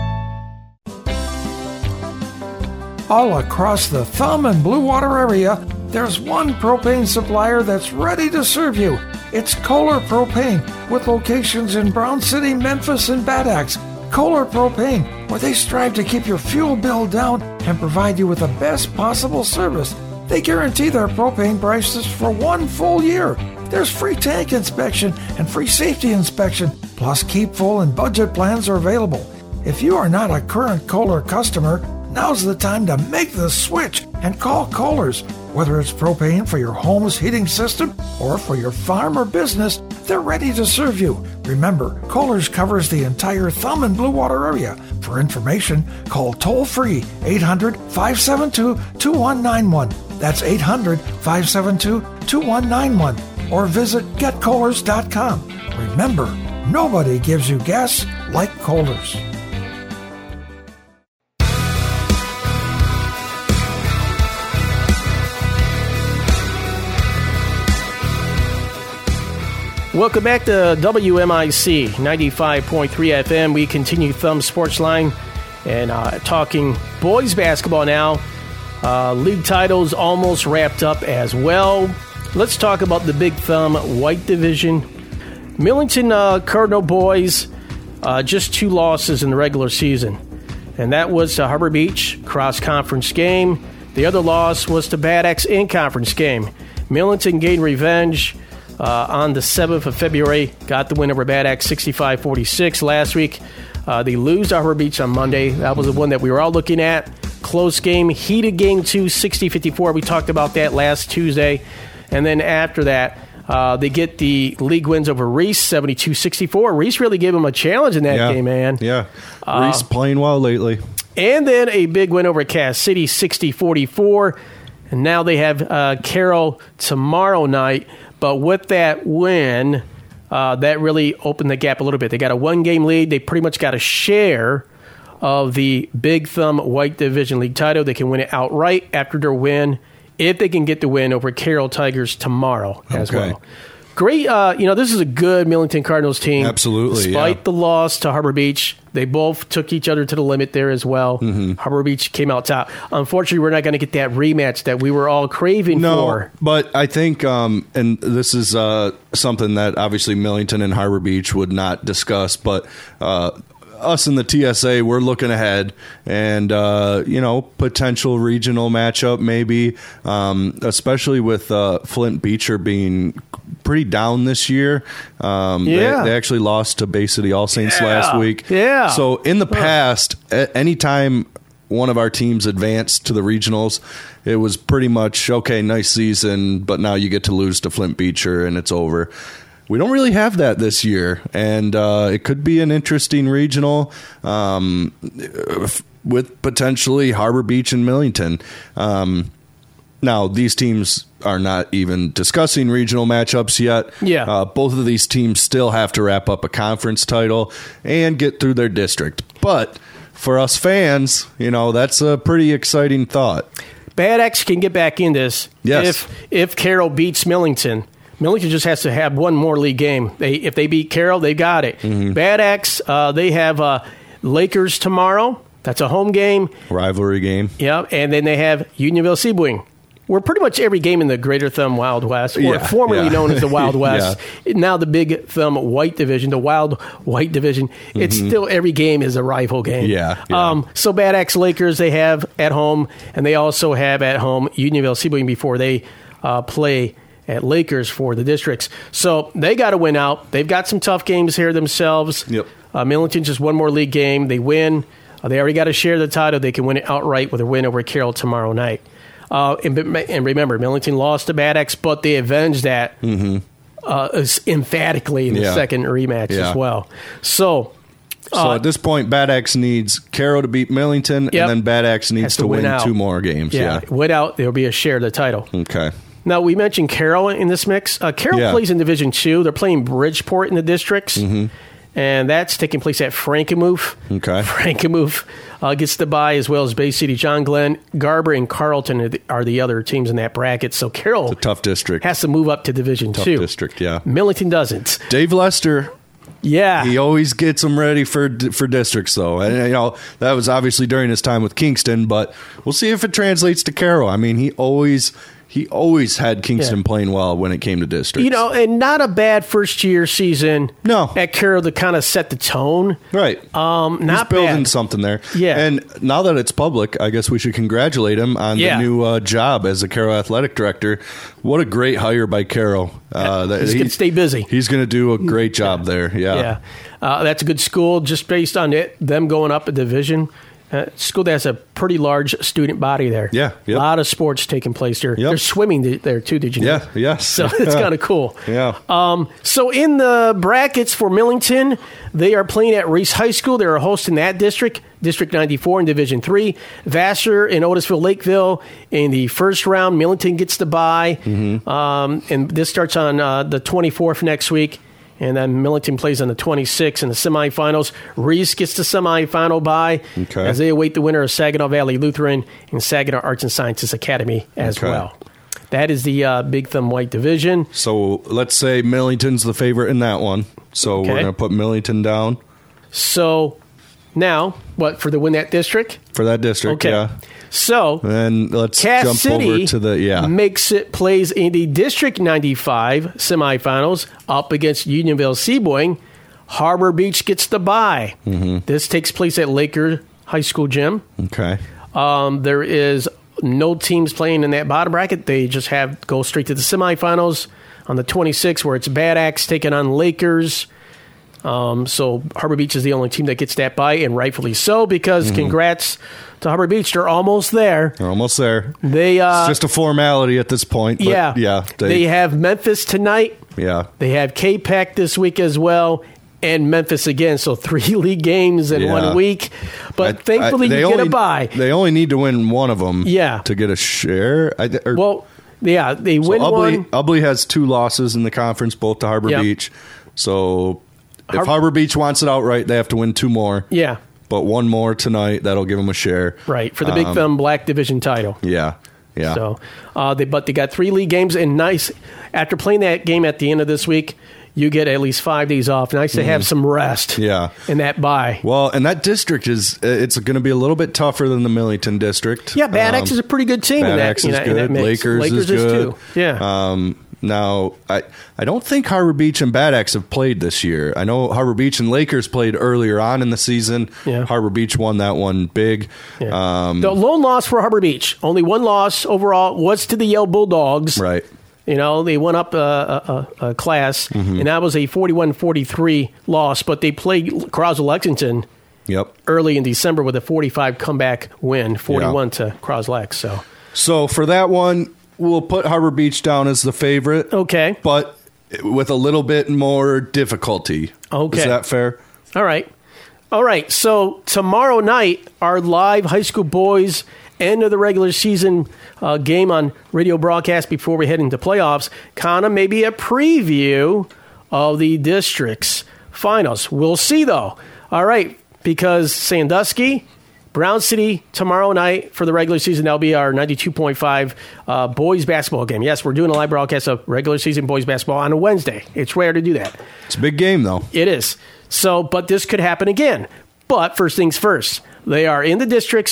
Speaker 3: All across the Thumb and Blue Water area, there's one propane supplier that's ready to serve you. It's Kohler Propane, with locations in Brown City, Memphis, and Bad Axe. Kohler Propane, where they strive to keep your fuel bill down and provide you with the best possible service. They guarantee their propane prices for 1 full year. There's free tank inspection and free safety inspection, plus keep full and budget plans are available. If you are not a current Kohler customer, now's the time to make the switch and call Kohler's. Whether it's propane for your home's heating system or for your farm or business, they're ready to serve you. Remember, Kohler's covers the entire Thumb and Blue Water area. For information, call toll-free 800-572-2191. That's 800-572-2191. Or visit getkohlers.com. Remember, nobody gives you gas like Kohler's.
Speaker 1: Welcome back to WMIC 95.3 FM. We continue Thumb Sports Line and talking boys basketball now. League titles almost wrapped up as well. Let's talk about the Big Thumb White Division. Millington Cardinal boys, just 2 losses in the regular season. And that was to Harbor Beach, cross-conference game. The other loss was to Bad Axe in-conference game. Millington gained revenge on the 7th of February, got the win over Bad Axe 65-46 last week. They lose to Harbor Beach on Monday. That was the one that we were all looking at. Close game, heated game 2, 60-54. We talked about that last Tuesday. And then after that, they get the league wins over Reese, 72-64. Reese really gave them a challenge in that game, man.
Speaker 2: Yeah, Reese playing well lately.
Speaker 1: And then a big win over Cass City, 60-44. And now they have Carroll tomorrow night. But with that win, that really opened the gap a little bit. They got a 1-game lead. They pretty much got a share of the Big Thumb White Division League title. They can win it outright after their win, if they can get the win over Carroll Tigers tomorrow as well. Great. This is a good Millington Cardinals team.
Speaker 2: Absolutely.
Speaker 1: Despite the loss to Harbor Beach, they both took each other to the limit there as well. Mm-hmm. Harbor Beach came out top. Unfortunately, we're not going to get that rematch that we were all craving for.
Speaker 2: But I think, and this is something that obviously Millington and Harbor Beach would not discuss, but us in the TSA, we're looking ahead and, potential regional matchup maybe, especially with Flint Beecher being pretty down this year. They actually lost to Bay City All Saints last week.
Speaker 1: Yeah.
Speaker 2: So in the past, anytime one of our teams advanced to the regionals, it was pretty much, okay, nice season, but now you get to lose to Flint Beecher and it's over. We don't really have that this year, and it could be an interesting regional with potentially Harbor Beach and Millington. Now, these teams are not even discussing regional matchups yet.
Speaker 1: Yeah.
Speaker 2: Both of these teams still have to wrap up a conference title and get through their district. But for us fans, that's a pretty exciting thought. Bad
Speaker 1: X can get back in this if Carroll beats Millington. Millington just has to have one more league game. If they beat Carroll, they got it.
Speaker 2: Mm-hmm.
Speaker 1: Bad X, they have Lakers tomorrow. That's a home game.
Speaker 2: Rivalry game.
Speaker 1: Yeah, and then they have Unionville-Seaboing. We're pretty much every game in the Greater Thumb Wild West, or formerly known as the Wild West. Now the Big Thumb White Division, the Wild White Division. Mm-hmm. It's still every game is a rival game. So Bad X Lakers they have at home, and they also have at home Unionville-Seaboing before they play at Lakers for the districts. So they got to win out. They've got some tough games here themselves.
Speaker 2: Yep.
Speaker 1: Millington just one more league game. They win. They already got to share the title. They can win it outright with a win over Carroll tomorrow night. And remember, Millington lost to Bad X, but they avenged that emphatically in the second rematch as well. So
Speaker 2: at this point, Bad X needs Carroll to beat Millington, and then Bad X needs to win two more games.
Speaker 1: Win out, there'll be a share of the title.
Speaker 2: Okay.
Speaker 1: Now, we mentioned Carroll in this mix. Carroll plays in Division 2. They're playing Bridgeport in the districts.
Speaker 2: Mm-hmm.
Speaker 1: And that's taking place at Frankenmuth.
Speaker 2: Okay.
Speaker 1: Frankenmuth gets the bye, as well as Bay City. John Glenn, Garber, and Carlton are the other teams in that bracket. So Carroll,
Speaker 2: it's a tough district,
Speaker 1: has to move up to Division 2.
Speaker 2: Tough district, yeah.
Speaker 1: Millington doesn't.
Speaker 2: Dave Lester, he always gets them ready for districts, though. And that was obviously during his time with Kingston, but we'll see if it translates to Carroll. I mean, he always had Kingston playing well when it came to districts.
Speaker 1: And not a bad first-year season at Carroll to kind of set the tone.
Speaker 2: Right.
Speaker 1: Not
Speaker 2: building
Speaker 1: bad.
Speaker 2: something there.
Speaker 1: Yeah.
Speaker 2: And now that it's public, I guess we should congratulate him on the new job as the Carroll Athletic Director. What a great hire by Carroll.
Speaker 1: He's going to stay busy.
Speaker 2: He's going to do a great job there. Yeah.
Speaker 1: That's a good school just based on them going up a division. School that has a pretty large student body there.
Speaker 2: Yeah.
Speaker 1: A lot of sports taking place there. There's swimming there, too, did you know?
Speaker 2: Yes.
Speaker 1: So it's kind of cool.
Speaker 2: Yeah.
Speaker 1: So in the brackets for Millington, they are playing at Reese High School. They are hosting that district, District 94 in Division 3. Vassar and Otisville Lakeville in the first round. Millington gets the bye.
Speaker 2: Mm-hmm.
Speaker 1: And this starts on the 24th next week. And then Millington plays on the 26th in the semifinals. Reese gets the semifinal bye as they await the winner of Saginaw Valley Lutheran and Saginaw Arts and Sciences Academy as well. That is the Big Thumb White Division.
Speaker 2: So let's say Millington's the favorite in that one. So we're going to put Millington down.
Speaker 1: So now, for the win that district?
Speaker 2: For that district,
Speaker 1: So
Speaker 2: then let's
Speaker 1: Cass
Speaker 2: jump
Speaker 1: City
Speaker 2: over to the
Speaker 1: plays in the District 95 semifinals up against Unionville-Seaboing. Harbor Beach gets the bye.
Speaker 2: Mm-hmm.
Speaker 1: This takes place at Laker High School Gym.
Speaker 2: Okay.
Speaker 1: There is no teams playing in that bottom bracket. They just go straight to the semifinals on the 26th, where it's Bad Axe taking on Lakers. So Harbor Beach is the only team that gets that bye, and rightfully so, because congrats to Harbor Beach. They're almost there.
Speaker 2: They're almost there.
Speaker 1: It's
Speaker 2: just a formality at this point. But
Speaker 1: they have Memphis tonight.
Speaker 2: Yeah.
Speaker 1: They have K-Pac this week as well, and Memphis again. So 3 league games in 1 week. But thankfully you get a bye.
Speaker 2: They only need to win one of them to get a share. They win
Speaker 1: one.
Speaker 2: Ubly has 2 losses in the conference, both to Harbor Beach. So if Harbor Beach wants it outright, they have to win 2 more.
Speaker 1: Yeah.
Speaker 2: But 1 more tonight, that'll give them a share.
Speaker 1: Right, for the Big Thumb Black Division title.
Speaker 2: Yeah.
Speaker 1: So, they got 3 league games, and nice. After playing that game at the end of this week, you get at least 5 days off. Nice to have some rest.
Speaker 2: Yeah.
Speaker 1: In that bye.
Speaker 2: Well, and that district it's going to be a little bit tougher than the Millington district.
Speaker 1: Yeah, Bad Axe is a pretty good team.
Speaker 2: Bad Axe is good. Lakers is good.
Speaker 1: Too. Yeah.
Speaker 2: Now, I don't think Harbor Beach and Bad Axe have played this year. I know Harbor Beach and Lakers played earlier on in the season.
Speaker 1: Yeah.
Speaker 2: Harbor Beach won that one big.
Speaker 1: Yeah. The lone loss for Harbor Beach, only 1 loss overall, was to the Yale Bulldogs.
Speaker 2: Right.
Speaker 1: You know, they went up a class, and that was a 41-43 loss. But they played Croswell-Lexington early in December with a 45 comeback win, 41 to Croslex.
Speaker 2: So for that one, we'll put Harbor Beach down as the favorite.
Speaker 1: Okay.
Speaker 2: But with a little bit more difficulty.
Speaker 1: Okay.
Speaker 2: Is that fair?
Speaker 1: All right. So tomorrow night, our live high school boys end of the regular season game on radio broadcast before we head into playoffs. Kind of maybe a preview of the district's finals. We'll see, though. All right, because Sandusky, Brown City tomorrow night for the regular season. That'll be our 92.5 boys basketball game. Yes, we're doing a live broadcast of regular season boys basketball on a Wednesday. It's rare to do that.
Speaker 2: It's a big game, though.
Speaker 1: It is. So, but this could happen again. But first things first, they are in the districts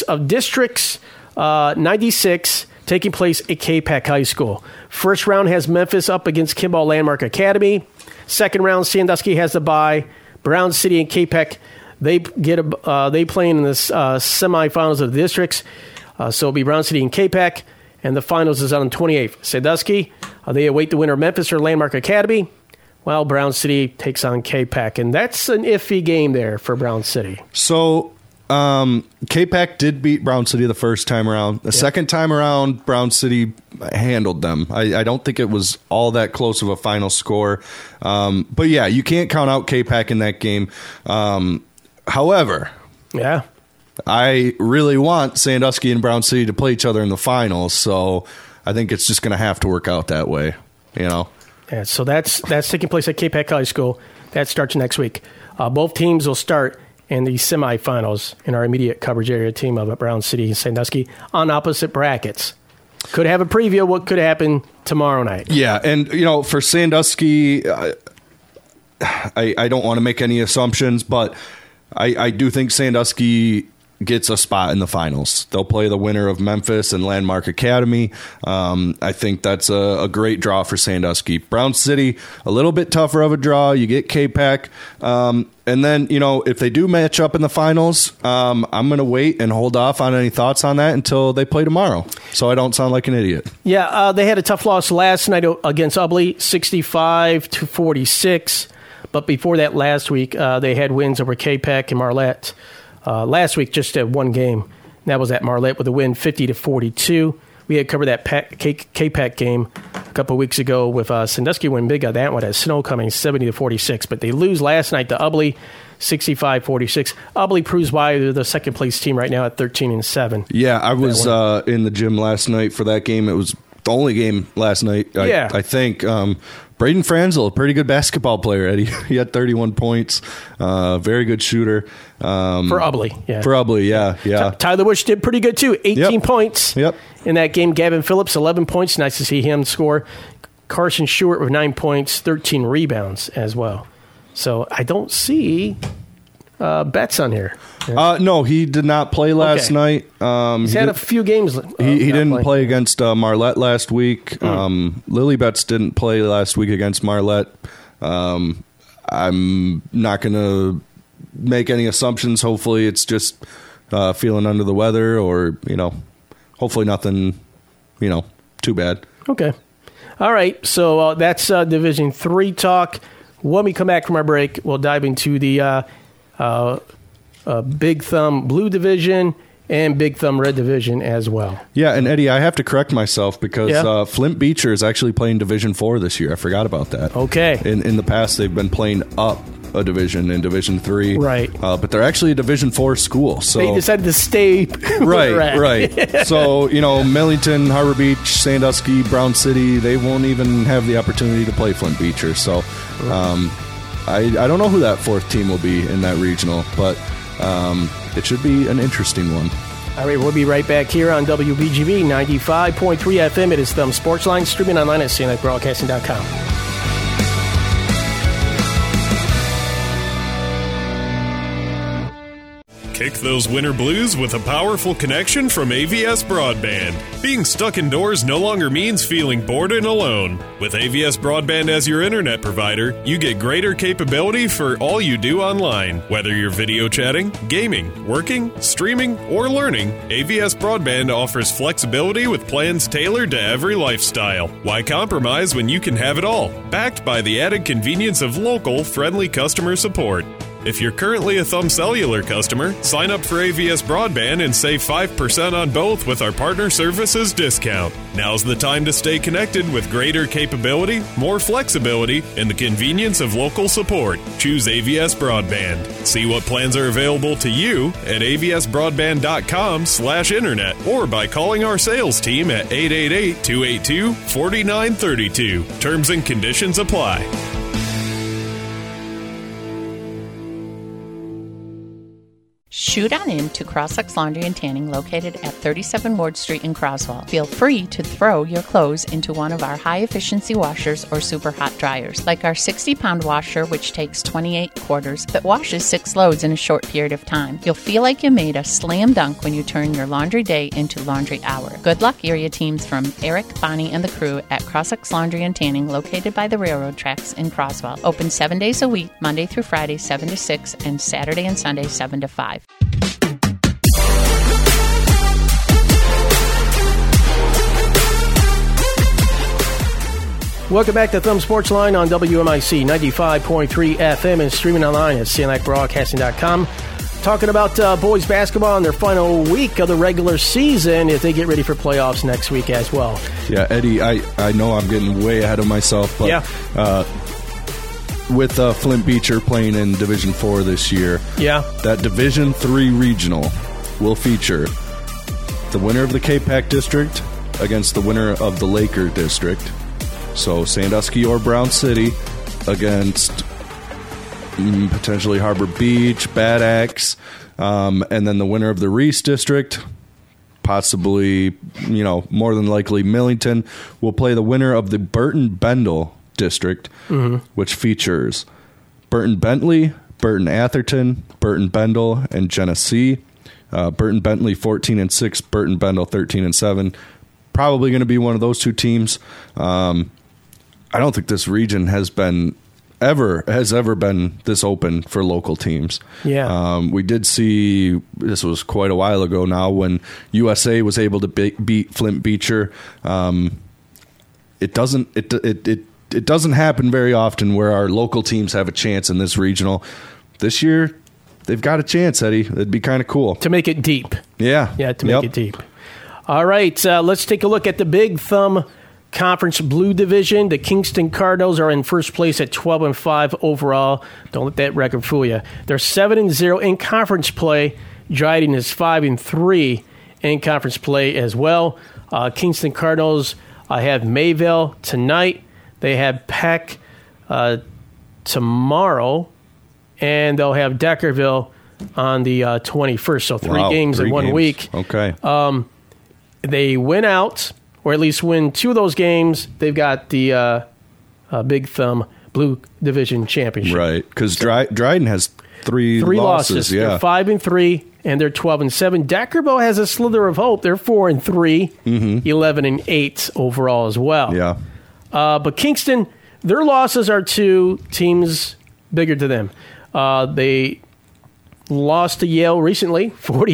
Speaker 1: 96 taking place at K-Pac High School. First round has Memphis up against Kimball Landmark Academy. Second round, Sandusky has the bye. Brown City and K-Pac, they play in the semifinals of the districts. So it'll be Brown City and K-Pac, and the finals is on the 28th. Sandusky, they await the winner of Memphis or Landmark Academy, while Brown City takes on K-Pac, and that's an iffy game there for Brown City.
Speaker 2: So K-Pac did beat Brown City the first time around. The second time around, Brown City handled them. I don't think it was all that close of a final score. But yeah, you can't count out K-Pac in that game. However, I really want Sandusky and Brown City to play each other in the finals, so I think it's just going to have to work out that way, you know.
Speaker 1: Yeah, so that's taking place at K-Pac High School. That starts next week. Both teams will start in the semifinals in our immediate coverage area team of Brown City and Sandusky on opposite brackets. Could have a preview of what could happen tomorrow night.
Speaker 2: Yeah, and, you know, for Sandusky, I don't want to make any assumptions, but I do think Sandusky gets a spot in the finals. They'll play the winner of Memphis and Landmark Academy. I think that's a great draw for Sandusky. Brown City, a little bit tougher of a draw. You get K-Pac. And then, you know, if they do match up in the finals, I'm going to wait and hold off on any thoughts on that until they play tomorrow, so I don't sound like an idiot.
Speaker 1: Yeah, they had a tough loss last night against Ubley, 65-46. But before that last week, they had wins over K-Pac and Marlette. Last week, just at one game. That was at Marlette with a win 50-42. We had covered that K-Pac game a couple of weeks ago with Sandusky win big on that one as snow coming 70-46. But they lose last night to Ubley 65-46. Ubley proves why they're the second place team right now at 13-7.
Speaker 2: Yeah, I was in the gym last night for that game. It was the only game last night. I think. Braden Franzel, a pretty good basketball player, Eddie. He had 31 points. Very good shooter.
Speaker 1: For Ubley, yeah.
Speaker 2: For Ubley, yeah.
Speaker 1: Tyler Bush did pretty good, too. 18 points in that game. Gavin Phillips, 11 points. Nice to see him score. Carson Stewart with 9 points, 13 rebounds as well. So I don't see Betts on here.
Speaker 2: No, he did not play last night.
Speaker 1: He's had a few games.
Speaker 2: He didn't play against Marlette last week. Lily Betts didn't play last week against Marlette. I'm not going to make any assumptions. Hopefully it's just feeling under the weather or, you know, hopefully nothing, you know, too bad.
Speaker 1: Okay. All right. So that's Division 3 talk. When we come back from our break, we'll dive into the Big Thumb Blue Division and Big Thumb Red Division as well.
Speaker 2: Yeah, and Eddie, I have to correct myself because Flint Beecher is actually playing Division 4 this year. I forgot about that.
Speaker 1: Okay.
Speaker 2: In the past, they've been playing up a division in Division 3.
Speaker 1: Right.
Speaker 2: But they're actually a Division 4 school. So
Speaker 1: they decided to stay
Speaker 2: right. So, you know, Millington, Harbor Beach, Sandusky, Brown City, they won't even have the opportunity to play Flint Beecher. So I don't know who that fourth team will be in that regional, but it should be an interesting one.
Speaker 1: All right, we'll be right back here on WBGB 95.3 FM. It is Thumb Sports Line, streaming online at CNFBroadcasting.com.
Speaker 8: Kick those winter blues with a powerful connection from AVS Broadband. Being stuck indoors no longer means feeling bored and alone. With AVS Broadband as your internet provider, you get greater capability for all you do online. Whether you're video chatting, gaming, working, streaming, or learning, AVS Broadband offers flexibility with plans tailored to every lifestyle. Why compromise when you can have it all? Backed by the added convenience of local, friendly customer support. If you're currently a Thumb Cellular customer, sign up for AVS Broadband and save 5% on both with our partner services discount. Now's the time to stay connected with greater capability, more flexibility, and the convenience of local support. Choose AVS Broadband. See what plans are available to you at avsbroadband.com/internet or by calling our sales team at 888-282-4932. Terms and conditions apply.
Speaker 10: Shoot on in to Crossex Laundry and Tanning located at 37 Ward Street in Croswell. Feel free to throw your clothes into one of our high-efficiency washers or super hot dryers, like our 60-pound washer, which takes 28 quarters but washes 6 loads in a short period of time. You'll feel like you made a slam dunk when you turn your laundry day into laundry hour. Good luck, area teams from Eric, Bonnie, and the crew at Crossex Laundry and Tanning located by the railroad tracks in Croswell. Open 7 days a week, Monday through Friday, 7 to 6, and Saturday and Sunday, 7 to 5.
Speaker 1: Welcome back to Thumb Sports Line on WMIC 95.3 FM and streaming online at CNICBroadcasting.com. Talking about boys basketball in their final week of the regular season as they get ready for playoffs next week as well.
Speaker 2: Yeah, Eddie, I know I'm getting way ahead of myself, but with Flint Beecher playing in Division 4 this year, that Division 3 regional will feature the winner of the K-Pac District against the winner of the Laker District. So Sandusky or Brown City against potentially Harbor Beach, Bad Axe, and then the winner of the Reese District, possibly, more than likely Millington, will play the winner of the Burton-Bendel District, which features Burton Bentley, Burton Atherton, Burton Bendel, and Genesee. Burton Bentley 14-6, Burton Bendel 13-7. Probably going to be one of those two teams. I don't think this region has ever been this open for local teams.
Speaker 1: Yeah.
Speaker 2: We did see, this was quite a while ago now, when USA was able to beat Flint Beecher. It doesn't happen very often where our local teams have a chance in this regional. This year, they've got a chance, Eddie. It'd be kind of cool.
Speaker 1: To make it deep.
Speaker 2: Yeah.
Speaker 1: Yeah, to make it deep. All right, let's take a look at the Big Thumb Conference Blue Division. The Kingston Cardinals are in first place at 12-5 overall. Don't let that record fool you. They're 7-0 in conference play. Dryden is 5-3 in conference play as well. Kingston Cardinals have Mayville tonight. They have Peck tomorrow, and they'll have Deckerville on the 21st. So three games in 1 week.
Speaker 2: Okay.
Speaker 1: They win out, or at least win 2 of those games. They've got the Big Thumb Blue Division Championship.
Speaker 2: Right, because Dryden has three losses. Yeah.
Speaker 1: They're 5-3, and they're 12-7. Deckerville has a slither of hope. They're 4-3, 11-8 overall as well.
Speaker 2: Yeah.
Speaker 1: But Kingston, their losses are to teams bigger to them. They lost to Yale recently,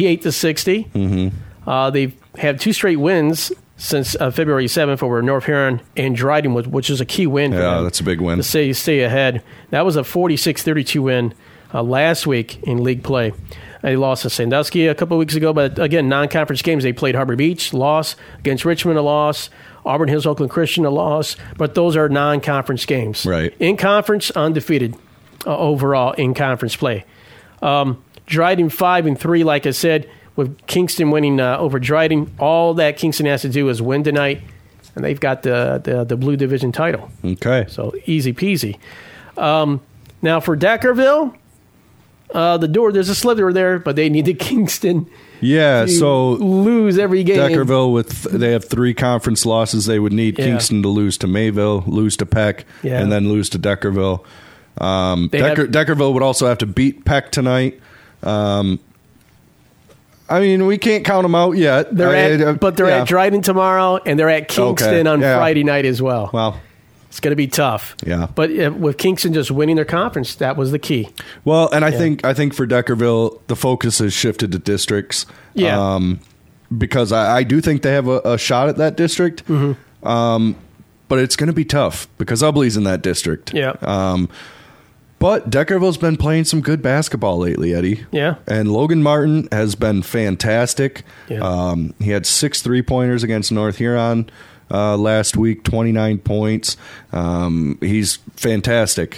Speaker 1: 48-60. They've had 2 straight wins since February 7th over North Huron and Dryden, which is a key win for them.
Speaker 2: Yeah, that's a big win.
Speaker 1: To stay ahead. That was a 46-32 win last week in league play. They lost to Sandusky a couple of weeks ago, but again, non-conference games. They played Harbor Beach, loss. Against Richmond, a loss. Auburn Hills, Oakland Christian, a loss. But those are non-conference games.
Speaker 2: Right.
Speaker 1: In conference, undefeated overall in conference play. Dryden 5-3, like I said, with Kingston winning over Dryden. All that Kingston has to do is win tonight, and they've got the Blue Division title.
Speaker 2: Okay.
Speaker 1: So easy peasy. Now for Deckerville, there's a slither there, but they need the Kingston.
Speaker 2: Yeah, so
Speaker 1: lose every game.
Speaker 2: Deckerville, they have 3 conference losses. They would need Kingston to lose to Mayville, lose to Peck, and then lose to Deckerville. Deckerville would also have to beat Peck tonight. I mean, we can't count them out yet.
Speaker 1: They're at Dryden tomorrow, and they're at Kingston on Friday night as well.
Speaker 2: Well,
Speaker 1: it's going to be tough.
Speaker 2: Yeah.
Speaker 1: But with Kingston just winning their conference, that was the key.
Speaker 2: Well, and I think for Deckerville, the focus has shifted to districts.
Speaker 1: Yeah.
Speaker 2: Because I do think they have a shot at that district.
Speaker 1: Mm-hmm.
Speaker 2: But it's going to be tough because Ubly's in that district.
Speaker 1: Yeah.
Speaker 2: But Deckerville's been playing some good basketball lately, Eddie.
Speaker 1: Yeah.
Speaker 2: And Logan Martin has been fantastic.
Speaker 1: Yeah.
Speaker 2: He had 6 3-pointers against North Huron last week, 29 points. He's fantastic.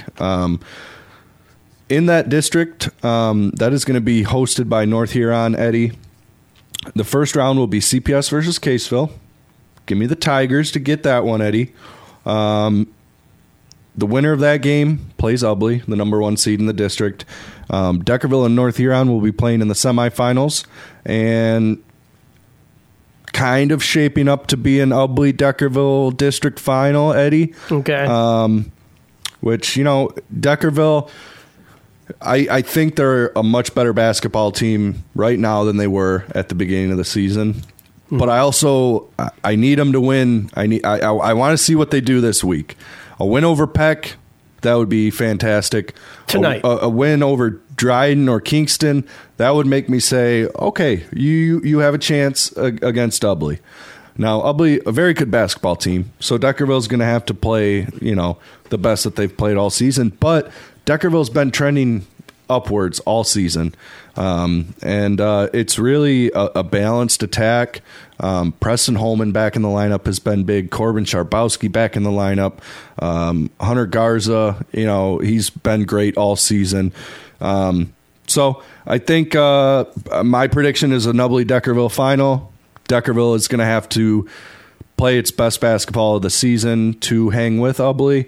Speaker 2: In that district, that is going to be hosted by North Huron, Eddie. The first round will be CPS versus Caseville. Give me the Tigers to get that one, Eddie. The winner of that game plays Ubly, the number 1 seed in the district. Deckerville and North Huron will be playing in the semifinals, and kind of shaping up to be an Ubly-Deckerville district final, Eddie.
Speaker 1: Okay.
Speaker 2: Which, Deckerville, I think they're a much better basketball team right now than they were at the beginning of the season. But I need them to win. I want to see what they do this week. A win over Peck, that would be fantastic.
Speaker 1: Tonight.
Speaker 2: A win over Dryden or Kingston, that would make me say, okay, you have a chance against Ubly. Now, Ubly, a very good basketball team, so Deckerville's going to have to play, the best that they've played all season. But Deckerville's been trending upwards all season. And it's really a balanced attack. Preston Holman back in the lineup has been big. Corbin Charbowski back in the lineup. Hunter Garza, he's been great all season. So I think my prediction is a Ubly-Deckerville final. Deckerville is going to have to play its best basketball of the season to hang with Ubly.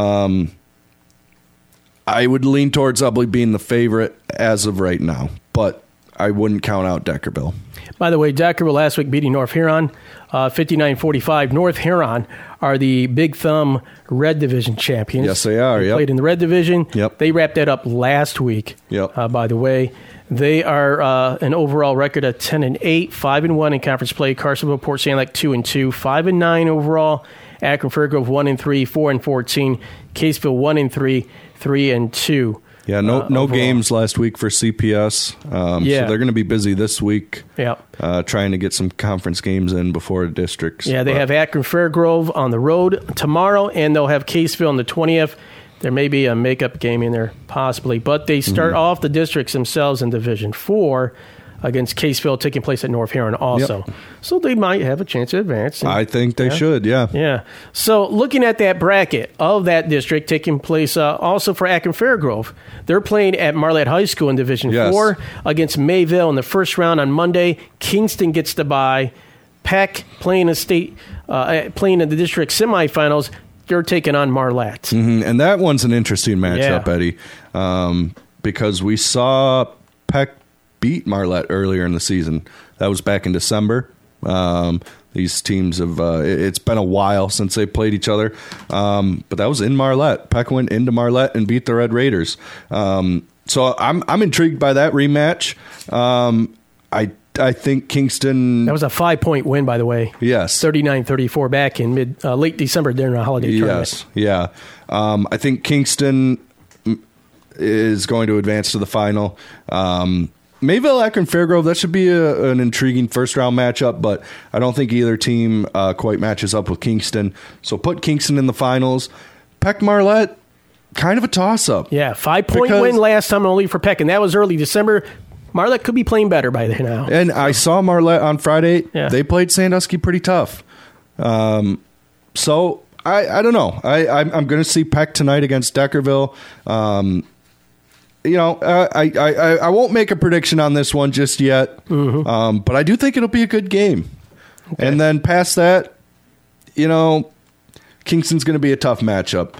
Speaker 2: I would lean towards Ubly being the favorite as of right now, but I wouldn't count out Deckerville.
Speaker 1: By the way, Deckerville last week beating North Huron, 59-45. North Huron are the Big Thumb Red Division champions.
Speaker 2: Yes, they are.
Speaker 1: They played in the Red Division.
Speaker 2: Yep.
Speaker 1: They wrapped that up last week.
Speaker 2: Yep.
Speaker 1: By the way, they are an overall record of 10-8, 5-1 in conference play. Carsonville, Port St. Lucie 2-2, 5-9 overall. Akron Fairgrove 1-3, 4-14. Caseville 1-3, 3-2.
Speaker 2: Yeah, no games last week for CPS. So they're going to be busy this week. Trying to get some conference games in before districts.
Speaker 1: Yeah, they have Akron Fairgrove on the road tomorrow, and they'll have Caseville on the 20th. There may be a makeup game in there, possibly. But they start off the districts themselves in Division 4 against Caseville, taking place at North Huron also. Yep. So they might have a chance to advance.
Speaker 2: I think they should, yeah.
Speaker 1: Yeah. So looking at that bracket of that district taking place also for Akron Fairgrove, they're playing at Marlette High School in Division 4 against Mayville in the first round on Monday. Kingston gets the bye. Peck playing in the district semifinals. They're taking on Marlette.
Speaker 2: Mm-hmm. And that one's an interesting matchup, Eddie, because we saw Peck beat Marlette earlier in the season. That was back in December. These teams have it's been a while since they played each other, but that was in Marlette. Peck went into Marlette and beat the Red Raiders. So I'm intrigued by that rematch. I think Kingston...
Speaker 1: That was a 5-point win, by the way.
Speaker 2: Yes.
Speaker 1: 39-34 back in late December during a holiday tournament.
Speaker 2: Yes, yeah. I think Kingston is going to advance to the final. Mayville, Akron Fairgrove, that should be an intriguing first-round matchup, but I don't think either team quite matches up with Kingston. So put Kingston in the finals. Peck Marlette, kind of a toss-up.
Speaker 1: Yeah, 5-point win last time only for Peck, and that was early December. Marlette could be playing better by then now.
Speaker 2: And I saw Marlette on Friday. Yeah. They played Sandusky pretty tough. So I don't know. I'm going to see Peck tonight against Deckerville. I won't make a prediction on this one just yet, but I do think it'll be a good game. Okay. And then past that, Kingston's going to be a tough matchup.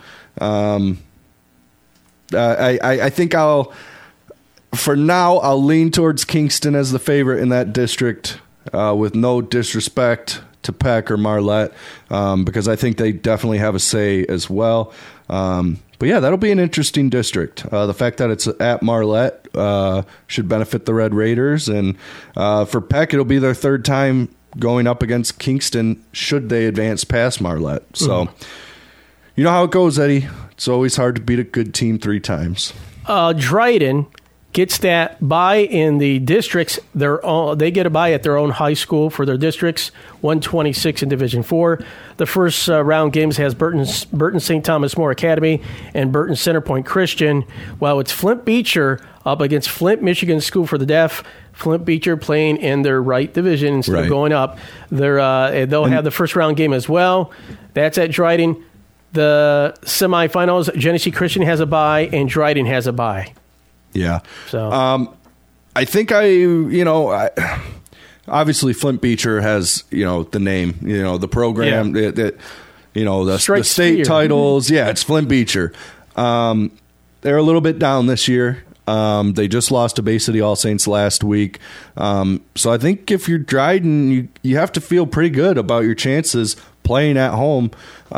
Speaker 2: I think for now, I'll lean towards Kingston as the favorite in that district, with no disrespect to Peck or Marlette, because I think they definitely have a say as well. But yeah, that'll be an interesting district. The fact that it's at Marlette should benefit the Red Raiders. And for Peck, it'll be their third time going up against Kingston should they advance past Marlette. So you know how it goes, Eddie. It's always hard to beat a good team 3 times.
Speaker 1: Dryden gets that bye in the districts. They get a bye at their own high school for their districts, 126 in Division 4. The first round games has Burton St. Thomas More Academy and Burton Centerpoint Christian, while it's Flint Beecher up against Flint Michigan School for the Deaf. Flint Beecher playing in their right division instead of going up. They'll have the first round game as well. That's at Dryden. The semifinals, Genesee Christian has a bye and Dryden has a bye.
Speaker 2: Yeah.
Speaker 1: So
Speaker 2: I think obviously Flint Beecher has, the name, the program, the state titles. Yeah, it's Flint Beecher. They're a little bit down this year. They just lost to Bay City All Saints last week. So I think if you're Dryden, you have to feel pretty good about your chances playing at home.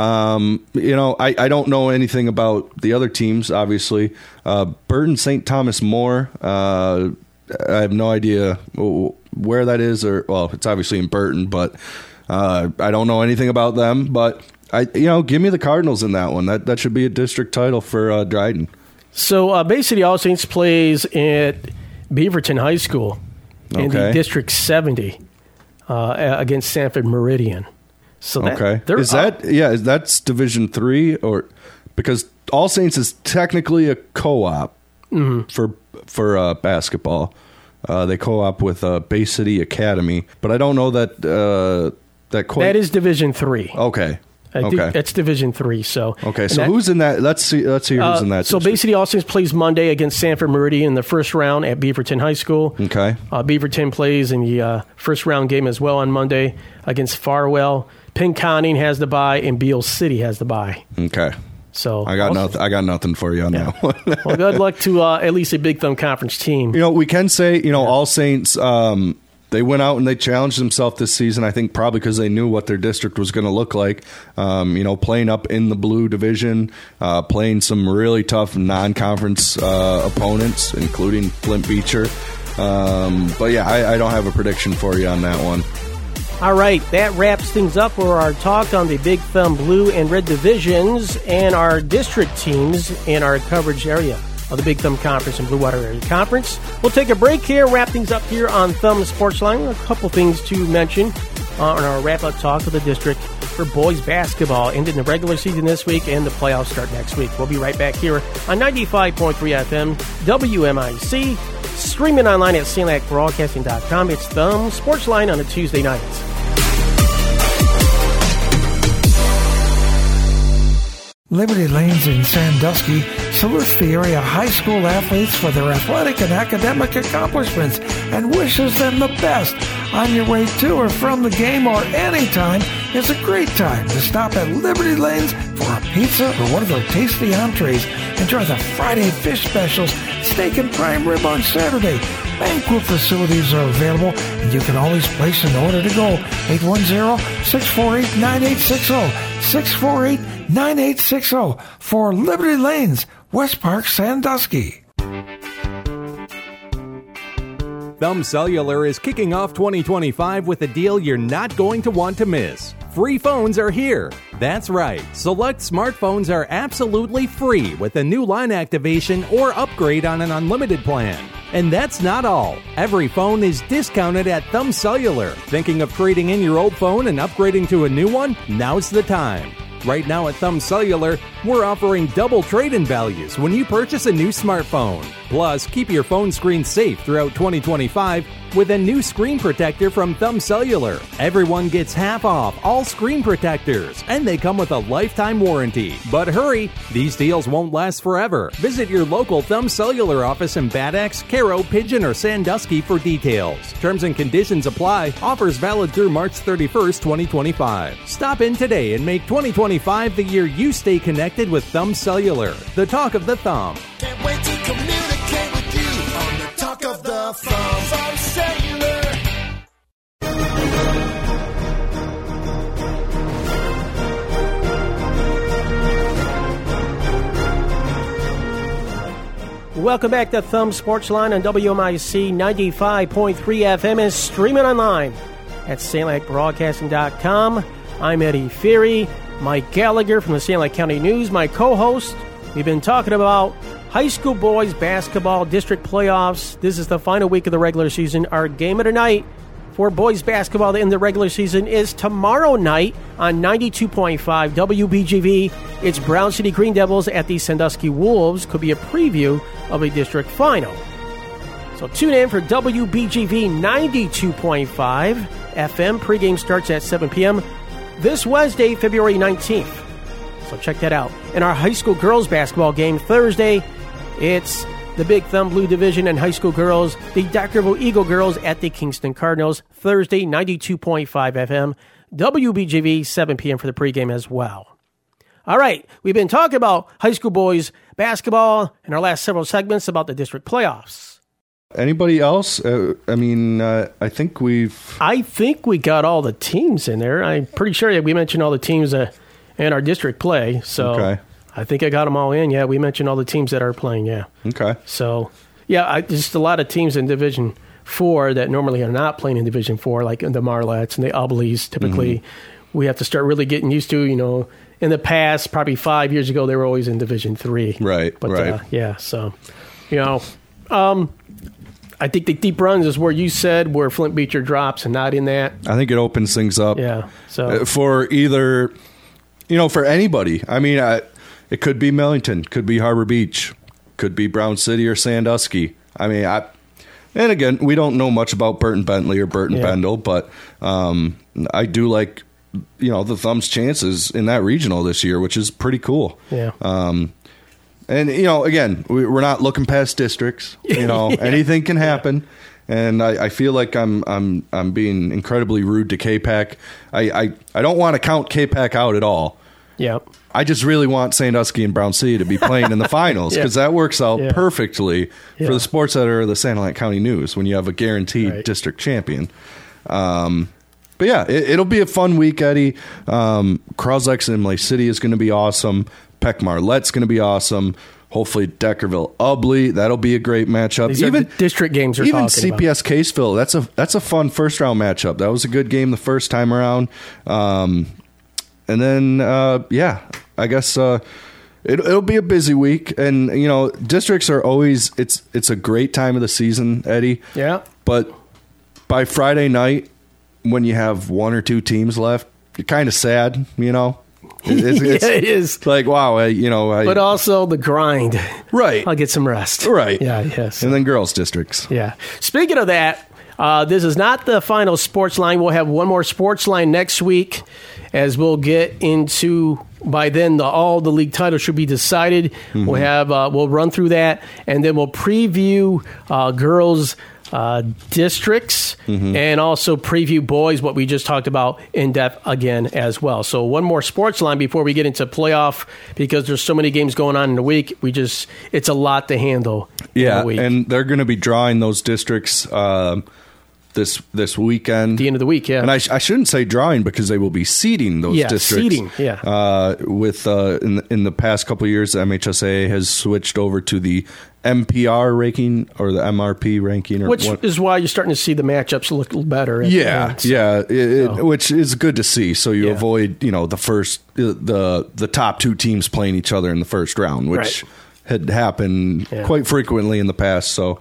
Speaker 2: I don't know anything about the other teams, obviously. Burton St. Thomas More, I have no idea where that is, it's obviously in Burton, but I don't know anything about them. But give me the Cardinals in that one. That should be a district title for Dryden.
Speaker 1: So Bay City All Saints plays at Beaverton High School in the District 70 against Sanford Meridian. So that's Division 3, or because All Saints is technically a co-op for basketball. They co-op with Bay City Academy, but I don't know that that is Division 3.
Speaker 2: Okay.
Speaker 1: That's Division 3. So
Speaker 2: who's in that? Let's see who's in that.
Speaker 1: So Bay City All Saints plays Monday against Sanford Meridian in the first round at Beaverton High School.
Speaker 2: Okay.
Speaker 1: Beaverton plays in the first round game as well on Monday against Farwell. Pinconning has the bye and Beale City has the bye.
Speaker 2: Okay.
Speaker 1: So
Speaker 2: I got nothing for you on that one.
Speaker 1: Well, good luck to at least a Big Thumb Conference team.
Speaker 2: We can say All Saints. They went out and they challenged themselves this season, I think probably because they knew what their district was going to look like. Playing up in the blue division, playing some really tough non-conference opponents, including Flint Beecher. But yeah, I don't have a prediction for you on that one.
Speaker 1: All right, that wraps things up for our talk on the Big Thumb Blue and Red divisions and our district teams in our coverage area of the Big Thumb Conference and Blue Water Area Conference. We'll take a break here, wrap things up here on Thumb Sports Line. A couple things to mention on our wrap-up talk of the district for boys basketball. Ended the regular season this week and the playoffs start next week. We'll be right back here on 95.3 FM, WMIC, streaming online at SandlakBroadcasting.com. It's Thumb Sports Line on a Tuesday night.
Speaker 3: Liberty Lanes in Sandusky salutes the area high school athletes for their athletic and academic accomplishments and wishes them the best. On your way to or from the game or anytime, it's a great time to stop at Liberty Lanes for a pizza or one of their tasty entrees. Enjoy the Friday fish specials, steak and prime rib on Saturday. Banquet facilities are available, and you can always place an order to go. 810-648-9860. 648-9860 for Liberty Lanes, West Park, Sandusky.
Speaker 12: Thumb Cellular is kicking off 2025 with a deal you're not going to want to miss. Free phones are here. That's right. Select smartphones are absolutely free with a new line activation or upgrade on an unlimited plan. And that's not all. Every phone is discounted at Thumb Cellular. Thinking of trading in your old phone and upgrading to a new one? Now's the time. Right now at Thumb Cellular, we're offering double trade-in values when you purchase a new smartphone. Plus, keep your phone screen safe throughout 2025 with a new screen protector from Thumb Cellular. Everyone gets half off all screen protectors, and they come with a lifetime warranty. But hurry, these deals won't last forever. Visit your local Thumb Cellular office in Bad Axe, Caro, Pigeon, or Sandusky for details. Terms and conditions apply. Offers valid through March 31st, 2025. Stop in today and make 2025 the year you stay connected with Thumb Cellular, the talk of the thumb.
Speaker 9: Can't wait to communicate with you on the talk of the thumb. Thumb Cellular.
Speaker 1: Welcome back to Thumb Sports Line on WMIC 95.3 FM and streaming online at SandLakeBroadcasting.com. I'm Eddie Feary. Mike Gallagher from the Sand Lake County News, my co-host. We've been talking about high school boys basketball district playoffs. This is the final week of the regular season. Our game of the night for boys basketball in the regular season is tomorrow night on 92.5 WBGV. It's Brown City Green Devils at the Sandusky Wolves. Could be a preview of a district final. So tune in for WBGV 92.5 FM. Pregame starts at 7 p.m. this Wednesday, February 19th. So check that out. In our high school girls basketball game Thursday, it's the Big Thumb Blue Division and high school girls, the Deckerville Eagle girls at the Kingston Cardinals. Thursday, 92.5 FM, WBGV, 7 p.m. for the pregame as well. All right, we've been talking about high school boys basketball in our last several segments about the district playoffs.
Speaker 2: Anybody else? I think we
Speaker 1: got all the teams in there. I'm pretty sure that we mentioned all the teams in our district play. So
Speaker 2: okay.
Speaker 1: I think I got them all in. Yeah, we mentioned all the teams that are playing. Yeah.
Speaker 2: Okay.
Speaker 1: So, yeah, just a lot of teams in Division 4 that normally are not playing in Division 4, like the Marlettes and the Ubleys. Typically, we have to start really getting used to, in the past, probably 5 years ago, they were always in Division 3.
Speaker 2: Right,
Speaker 1: but,
Speaker 2: right.
Speaker 1: Yeah, so, I think the deep runs is where you said where Flint Beecher drops and not in that.
Speaker 2: I think it opens things up.
Speaker 1: Yeah. So
Speaker 2: for either, for anybody. I mean, it could be Millington, could be Harbor Beach, could be Brown City or Sandusky. I mean, and again, we don't know much about Burton Bentley or Burton Bendel, but I do like, the Thumb's chances in that regional this year, which is pretty cool.
Speaker 1: Yeah.
Speaker 2: And, again, we're not looking past districts. Anything can happen. And I feel like I'm being incredibly rude to K-Pac. I don't want to count K-Pac out at all.
Speaker 1: Yep.
Speaker 2: I just really want Sandusky and Brown City to be playing in the finals because that works out perfectly for the sports editor of the Sand Lake County News when you have a guaranteed district champion. But yeah, it'll be a fun week, Eddie. Croslex and Imlay City is going to be awesome. Peck Marlette's going to be awesome. Hopefully Deckerville Ubley, that'll be a great matchup.
Speaker 1: These even are district games are
Speaker 2: even
Speaker 1: talking
Speaker 2: CPS
Speaker 1: about.
Speaker 2: Caseville, that's a fun first round matchup. That was a good game the first time around. And then, I guess it'll be a busy week. And, districts are always, it's a great time of the season, Eddie.
Speaker 1: Yeah.
Speaker 2: But by Friday night, when you have one or two teams left, you're kind of sad, It's
Speaker 1: it is.
Speaker 2: Like, wow,
Speaker 1: but also the grind.
Speaker 2: Right.
Speaker 1: I'll get some rest.
Speaker 2: Right.
Speaker 1: Yeah, yes.
Speaker 2: And then girls' districts.
Speaker 1: Yeah. Speaking of that, this is not the final sports line. We'll have one more sports line next week as we'll get into, by then, all the league titles should be decided. Mm-hmm. We'll run through that, and then we'll preview girls' districts and also preview boys, what we just talked about in depth again as well. So one more sports line before we get into playoff, because there's so many games going on in the week. It's a lot to handle.
Speaker 2: Yeah,
Speaker 1: in the week.
Speaker 2: And they're going to be drawing those districts this weekend.
Speaker 1: The end of the week, yeah.
Speaker 2: And I shouldn't say drawing because they will be seeding those districts.
Speaker 1: Seeding, yeah.
Speaker 2: With in the past couple of years, the MHSA has switched over to the MPR ranking or the MRP ranking,
Speaker 1: which is why you're starting to see the matchups look better.
Speaker 2: Which is good to see. So you avoid the first the top two teams playing each other in the first round, which had happened quite frequently in the past. So.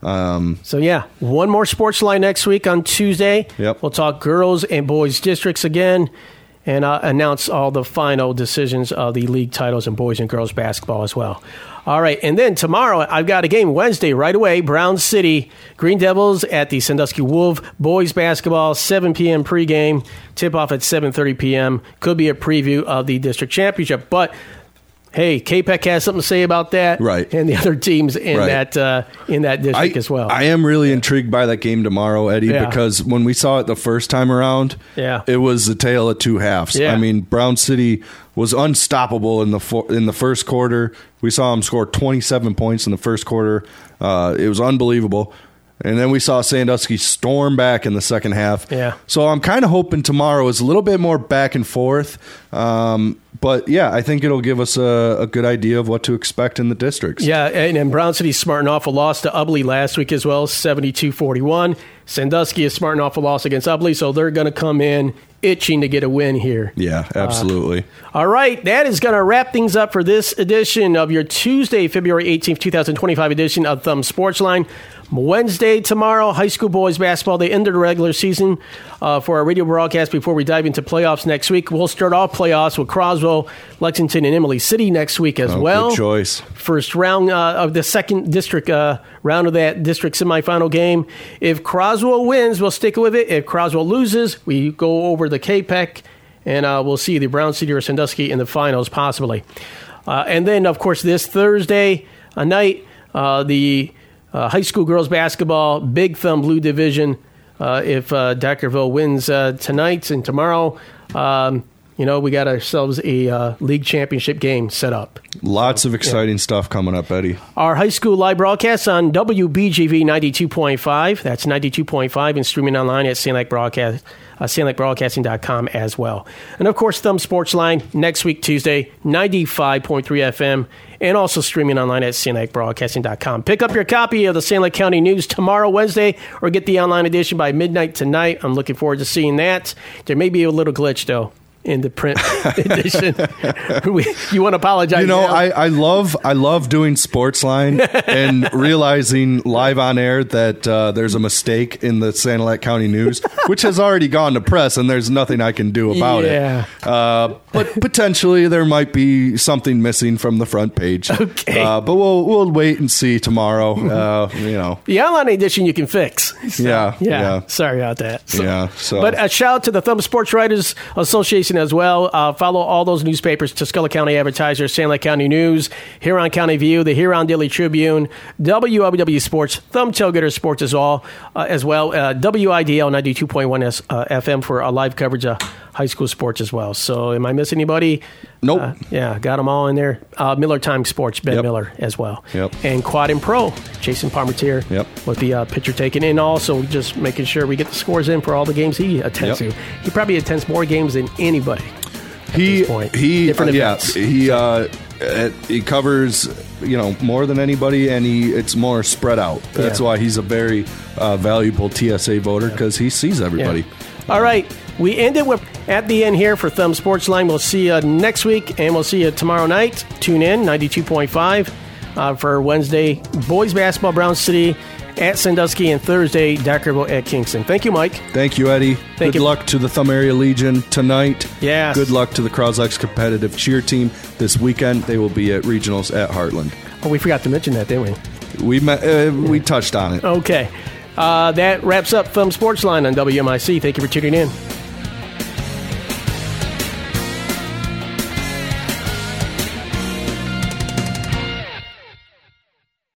Speaker 1: One more sports line next week on Tuesday.
Speaker 2: Yep.
Speaker 1: We'll talk girls and boys districts again and announce all the final decisions of the league titles in boys and girls basketball as well. All right, and then tomorrow I've got a game Wednesday right away. Brown City Green Devils at the Sandusky Wolf. Boys basketball, 7 p.m. pregame. Tip-off at 7:30 p.m. Could be a preview of the district championship, but hey, K-Pac has something to say about that,
Speaker 2: right?
Speaker 1: And the other teams in that district as well.
Speaker 2: I am really intrigued by that game tomorrow, Eddie, because when we saw it the first time around, it was the tale of two halves.
Speaker 1: Yeah.
Speaker 2: I mean, Brown City was unstoppable in the first quarter. We saw them score 27 points in the first quarter. It was unbelievable. And then we saw Sandusky storm back in the second half.
Speaker 1: Yeah.
Speaker 2: So I'm kind of hoping tomorrow is a little bit more back and forth. But, yeah, I think it'll give us a good idea of what to expect in the districts.
Speaker 1: Yeah, and Brown City's smarting off a loss to Ubley last week as well, 72-41. Sandusky is smarting off a loss against Ubley, so they're going to come in itching to get a win here.
Speaker 2: Yeah, absolutely.
Speaker 1: All right, that is going to wrap things up for this edition of your Tuesday, February 18th, 2025 edition of Thumb Sportsline. Wednesday, tomorrow, high school boys basketball. They ended the regular season for our radio broadcast before we dive into playoffs next week. We'll start off playoffs with Croswell, Lexington, and Emily City next week as well.
Speaker 2: Good choice.
Speaker 1: First round of the second district round of that district semifinal game. If Croswell wins, we'll stick with it. If Croswell loses, we go over the KPEC, and we'll see the Brown City or Sandusky in the finals possibly. And then, of course, this Thursday night, the high school girls basketball, Big Thumb Blue Division. If Deckerville wins tonight and tomorrow, we got ourselves a league championship game set up.
Speaker 2: Lots of exciting stuff coming up, Eddie.
Speaker 1: Our high school live broadcasts on WBGV 92.5. That's 92.5 and streaming online at SandLakeBroadcasting.com as well. And, of course, Thumb Sportsline next week, Tuesday, 95.3 FM, and also streaming online at SandLakeBroadcasting.com. Pick up your copy of the Sand Lake County News tomorrow, Wednesday, or get the online edition by midnight tonight. I'm looking forward to seeing that. There may be a little glitch, though, in the print edition. You want to apologize?
Speaker 2: You know,
Speaker 1: now?
Speaker 2: I love doing Sportsline and realizing live on air that there's a mistake in the Sand Lake County News, which has already gone to press, and there's nothing I can do about it. But potentially there might be something missing from the front page.
Speaker 1: Okay.
Speaker 2: But we'll wait and see tomorrow.
Speaker 1: The online edition you can fix. So,
Speaker 2: yeah.
Speaker 1: Sorry about that.
Speaker 2: So.
Speaker 1: But a shout out to the Thumb Sports Writers Association as well. Follow all those newspapers: Tuscola County Advertiser, Sand Lake County News, Huron County View, the Huron Daily Tribune, WWW Sports, Thumb Tailgater Sports as well. WIDL 92.1 FM for a live coverage of high school sports as well. So am I missing anybody?
Speaker 2: Nope.
Speaker 1: Got them all in there. Miller Time Sports, Ben Miller as well.
Speaker 2: Yep.
Speaker 1: And Quad and Pro, Jason Parmentier with the picture taken. And also just making sure we get the scores in for all the games he attends to. He probably attends more games than anybody at this point. Different events.
Speaker 2: He covers more than anybody, and it's more spread out. That's why he's a very valuable TSA voter, because he sees everybody.
Speaker 1: All right. We end it at the end here for Thumb Sportsline. We'll see you next week, and we'll see you tomorrow night. Tune in, 92.5 for Wednesday boys basketball, Brown City at Sandusky, and Thursday, Deckerville at Kingston. Thank you, Mike.
Speaker 2: Thank you, Eddie. Good luck to the Thumb Area Legion tonight.
Speaker 1: Yes.
Speaker 2: Good luck to the Croslex competitive cheer team this weekend. They will be at regionals at Heartland.
Speaker 1: Oh, we forgot to mention that, didn't we?
Speaker 2: We touched on it.
Speaker 1: Okay. That wraps up Thumb Sportsline on WMIC. Thank you for tuning in.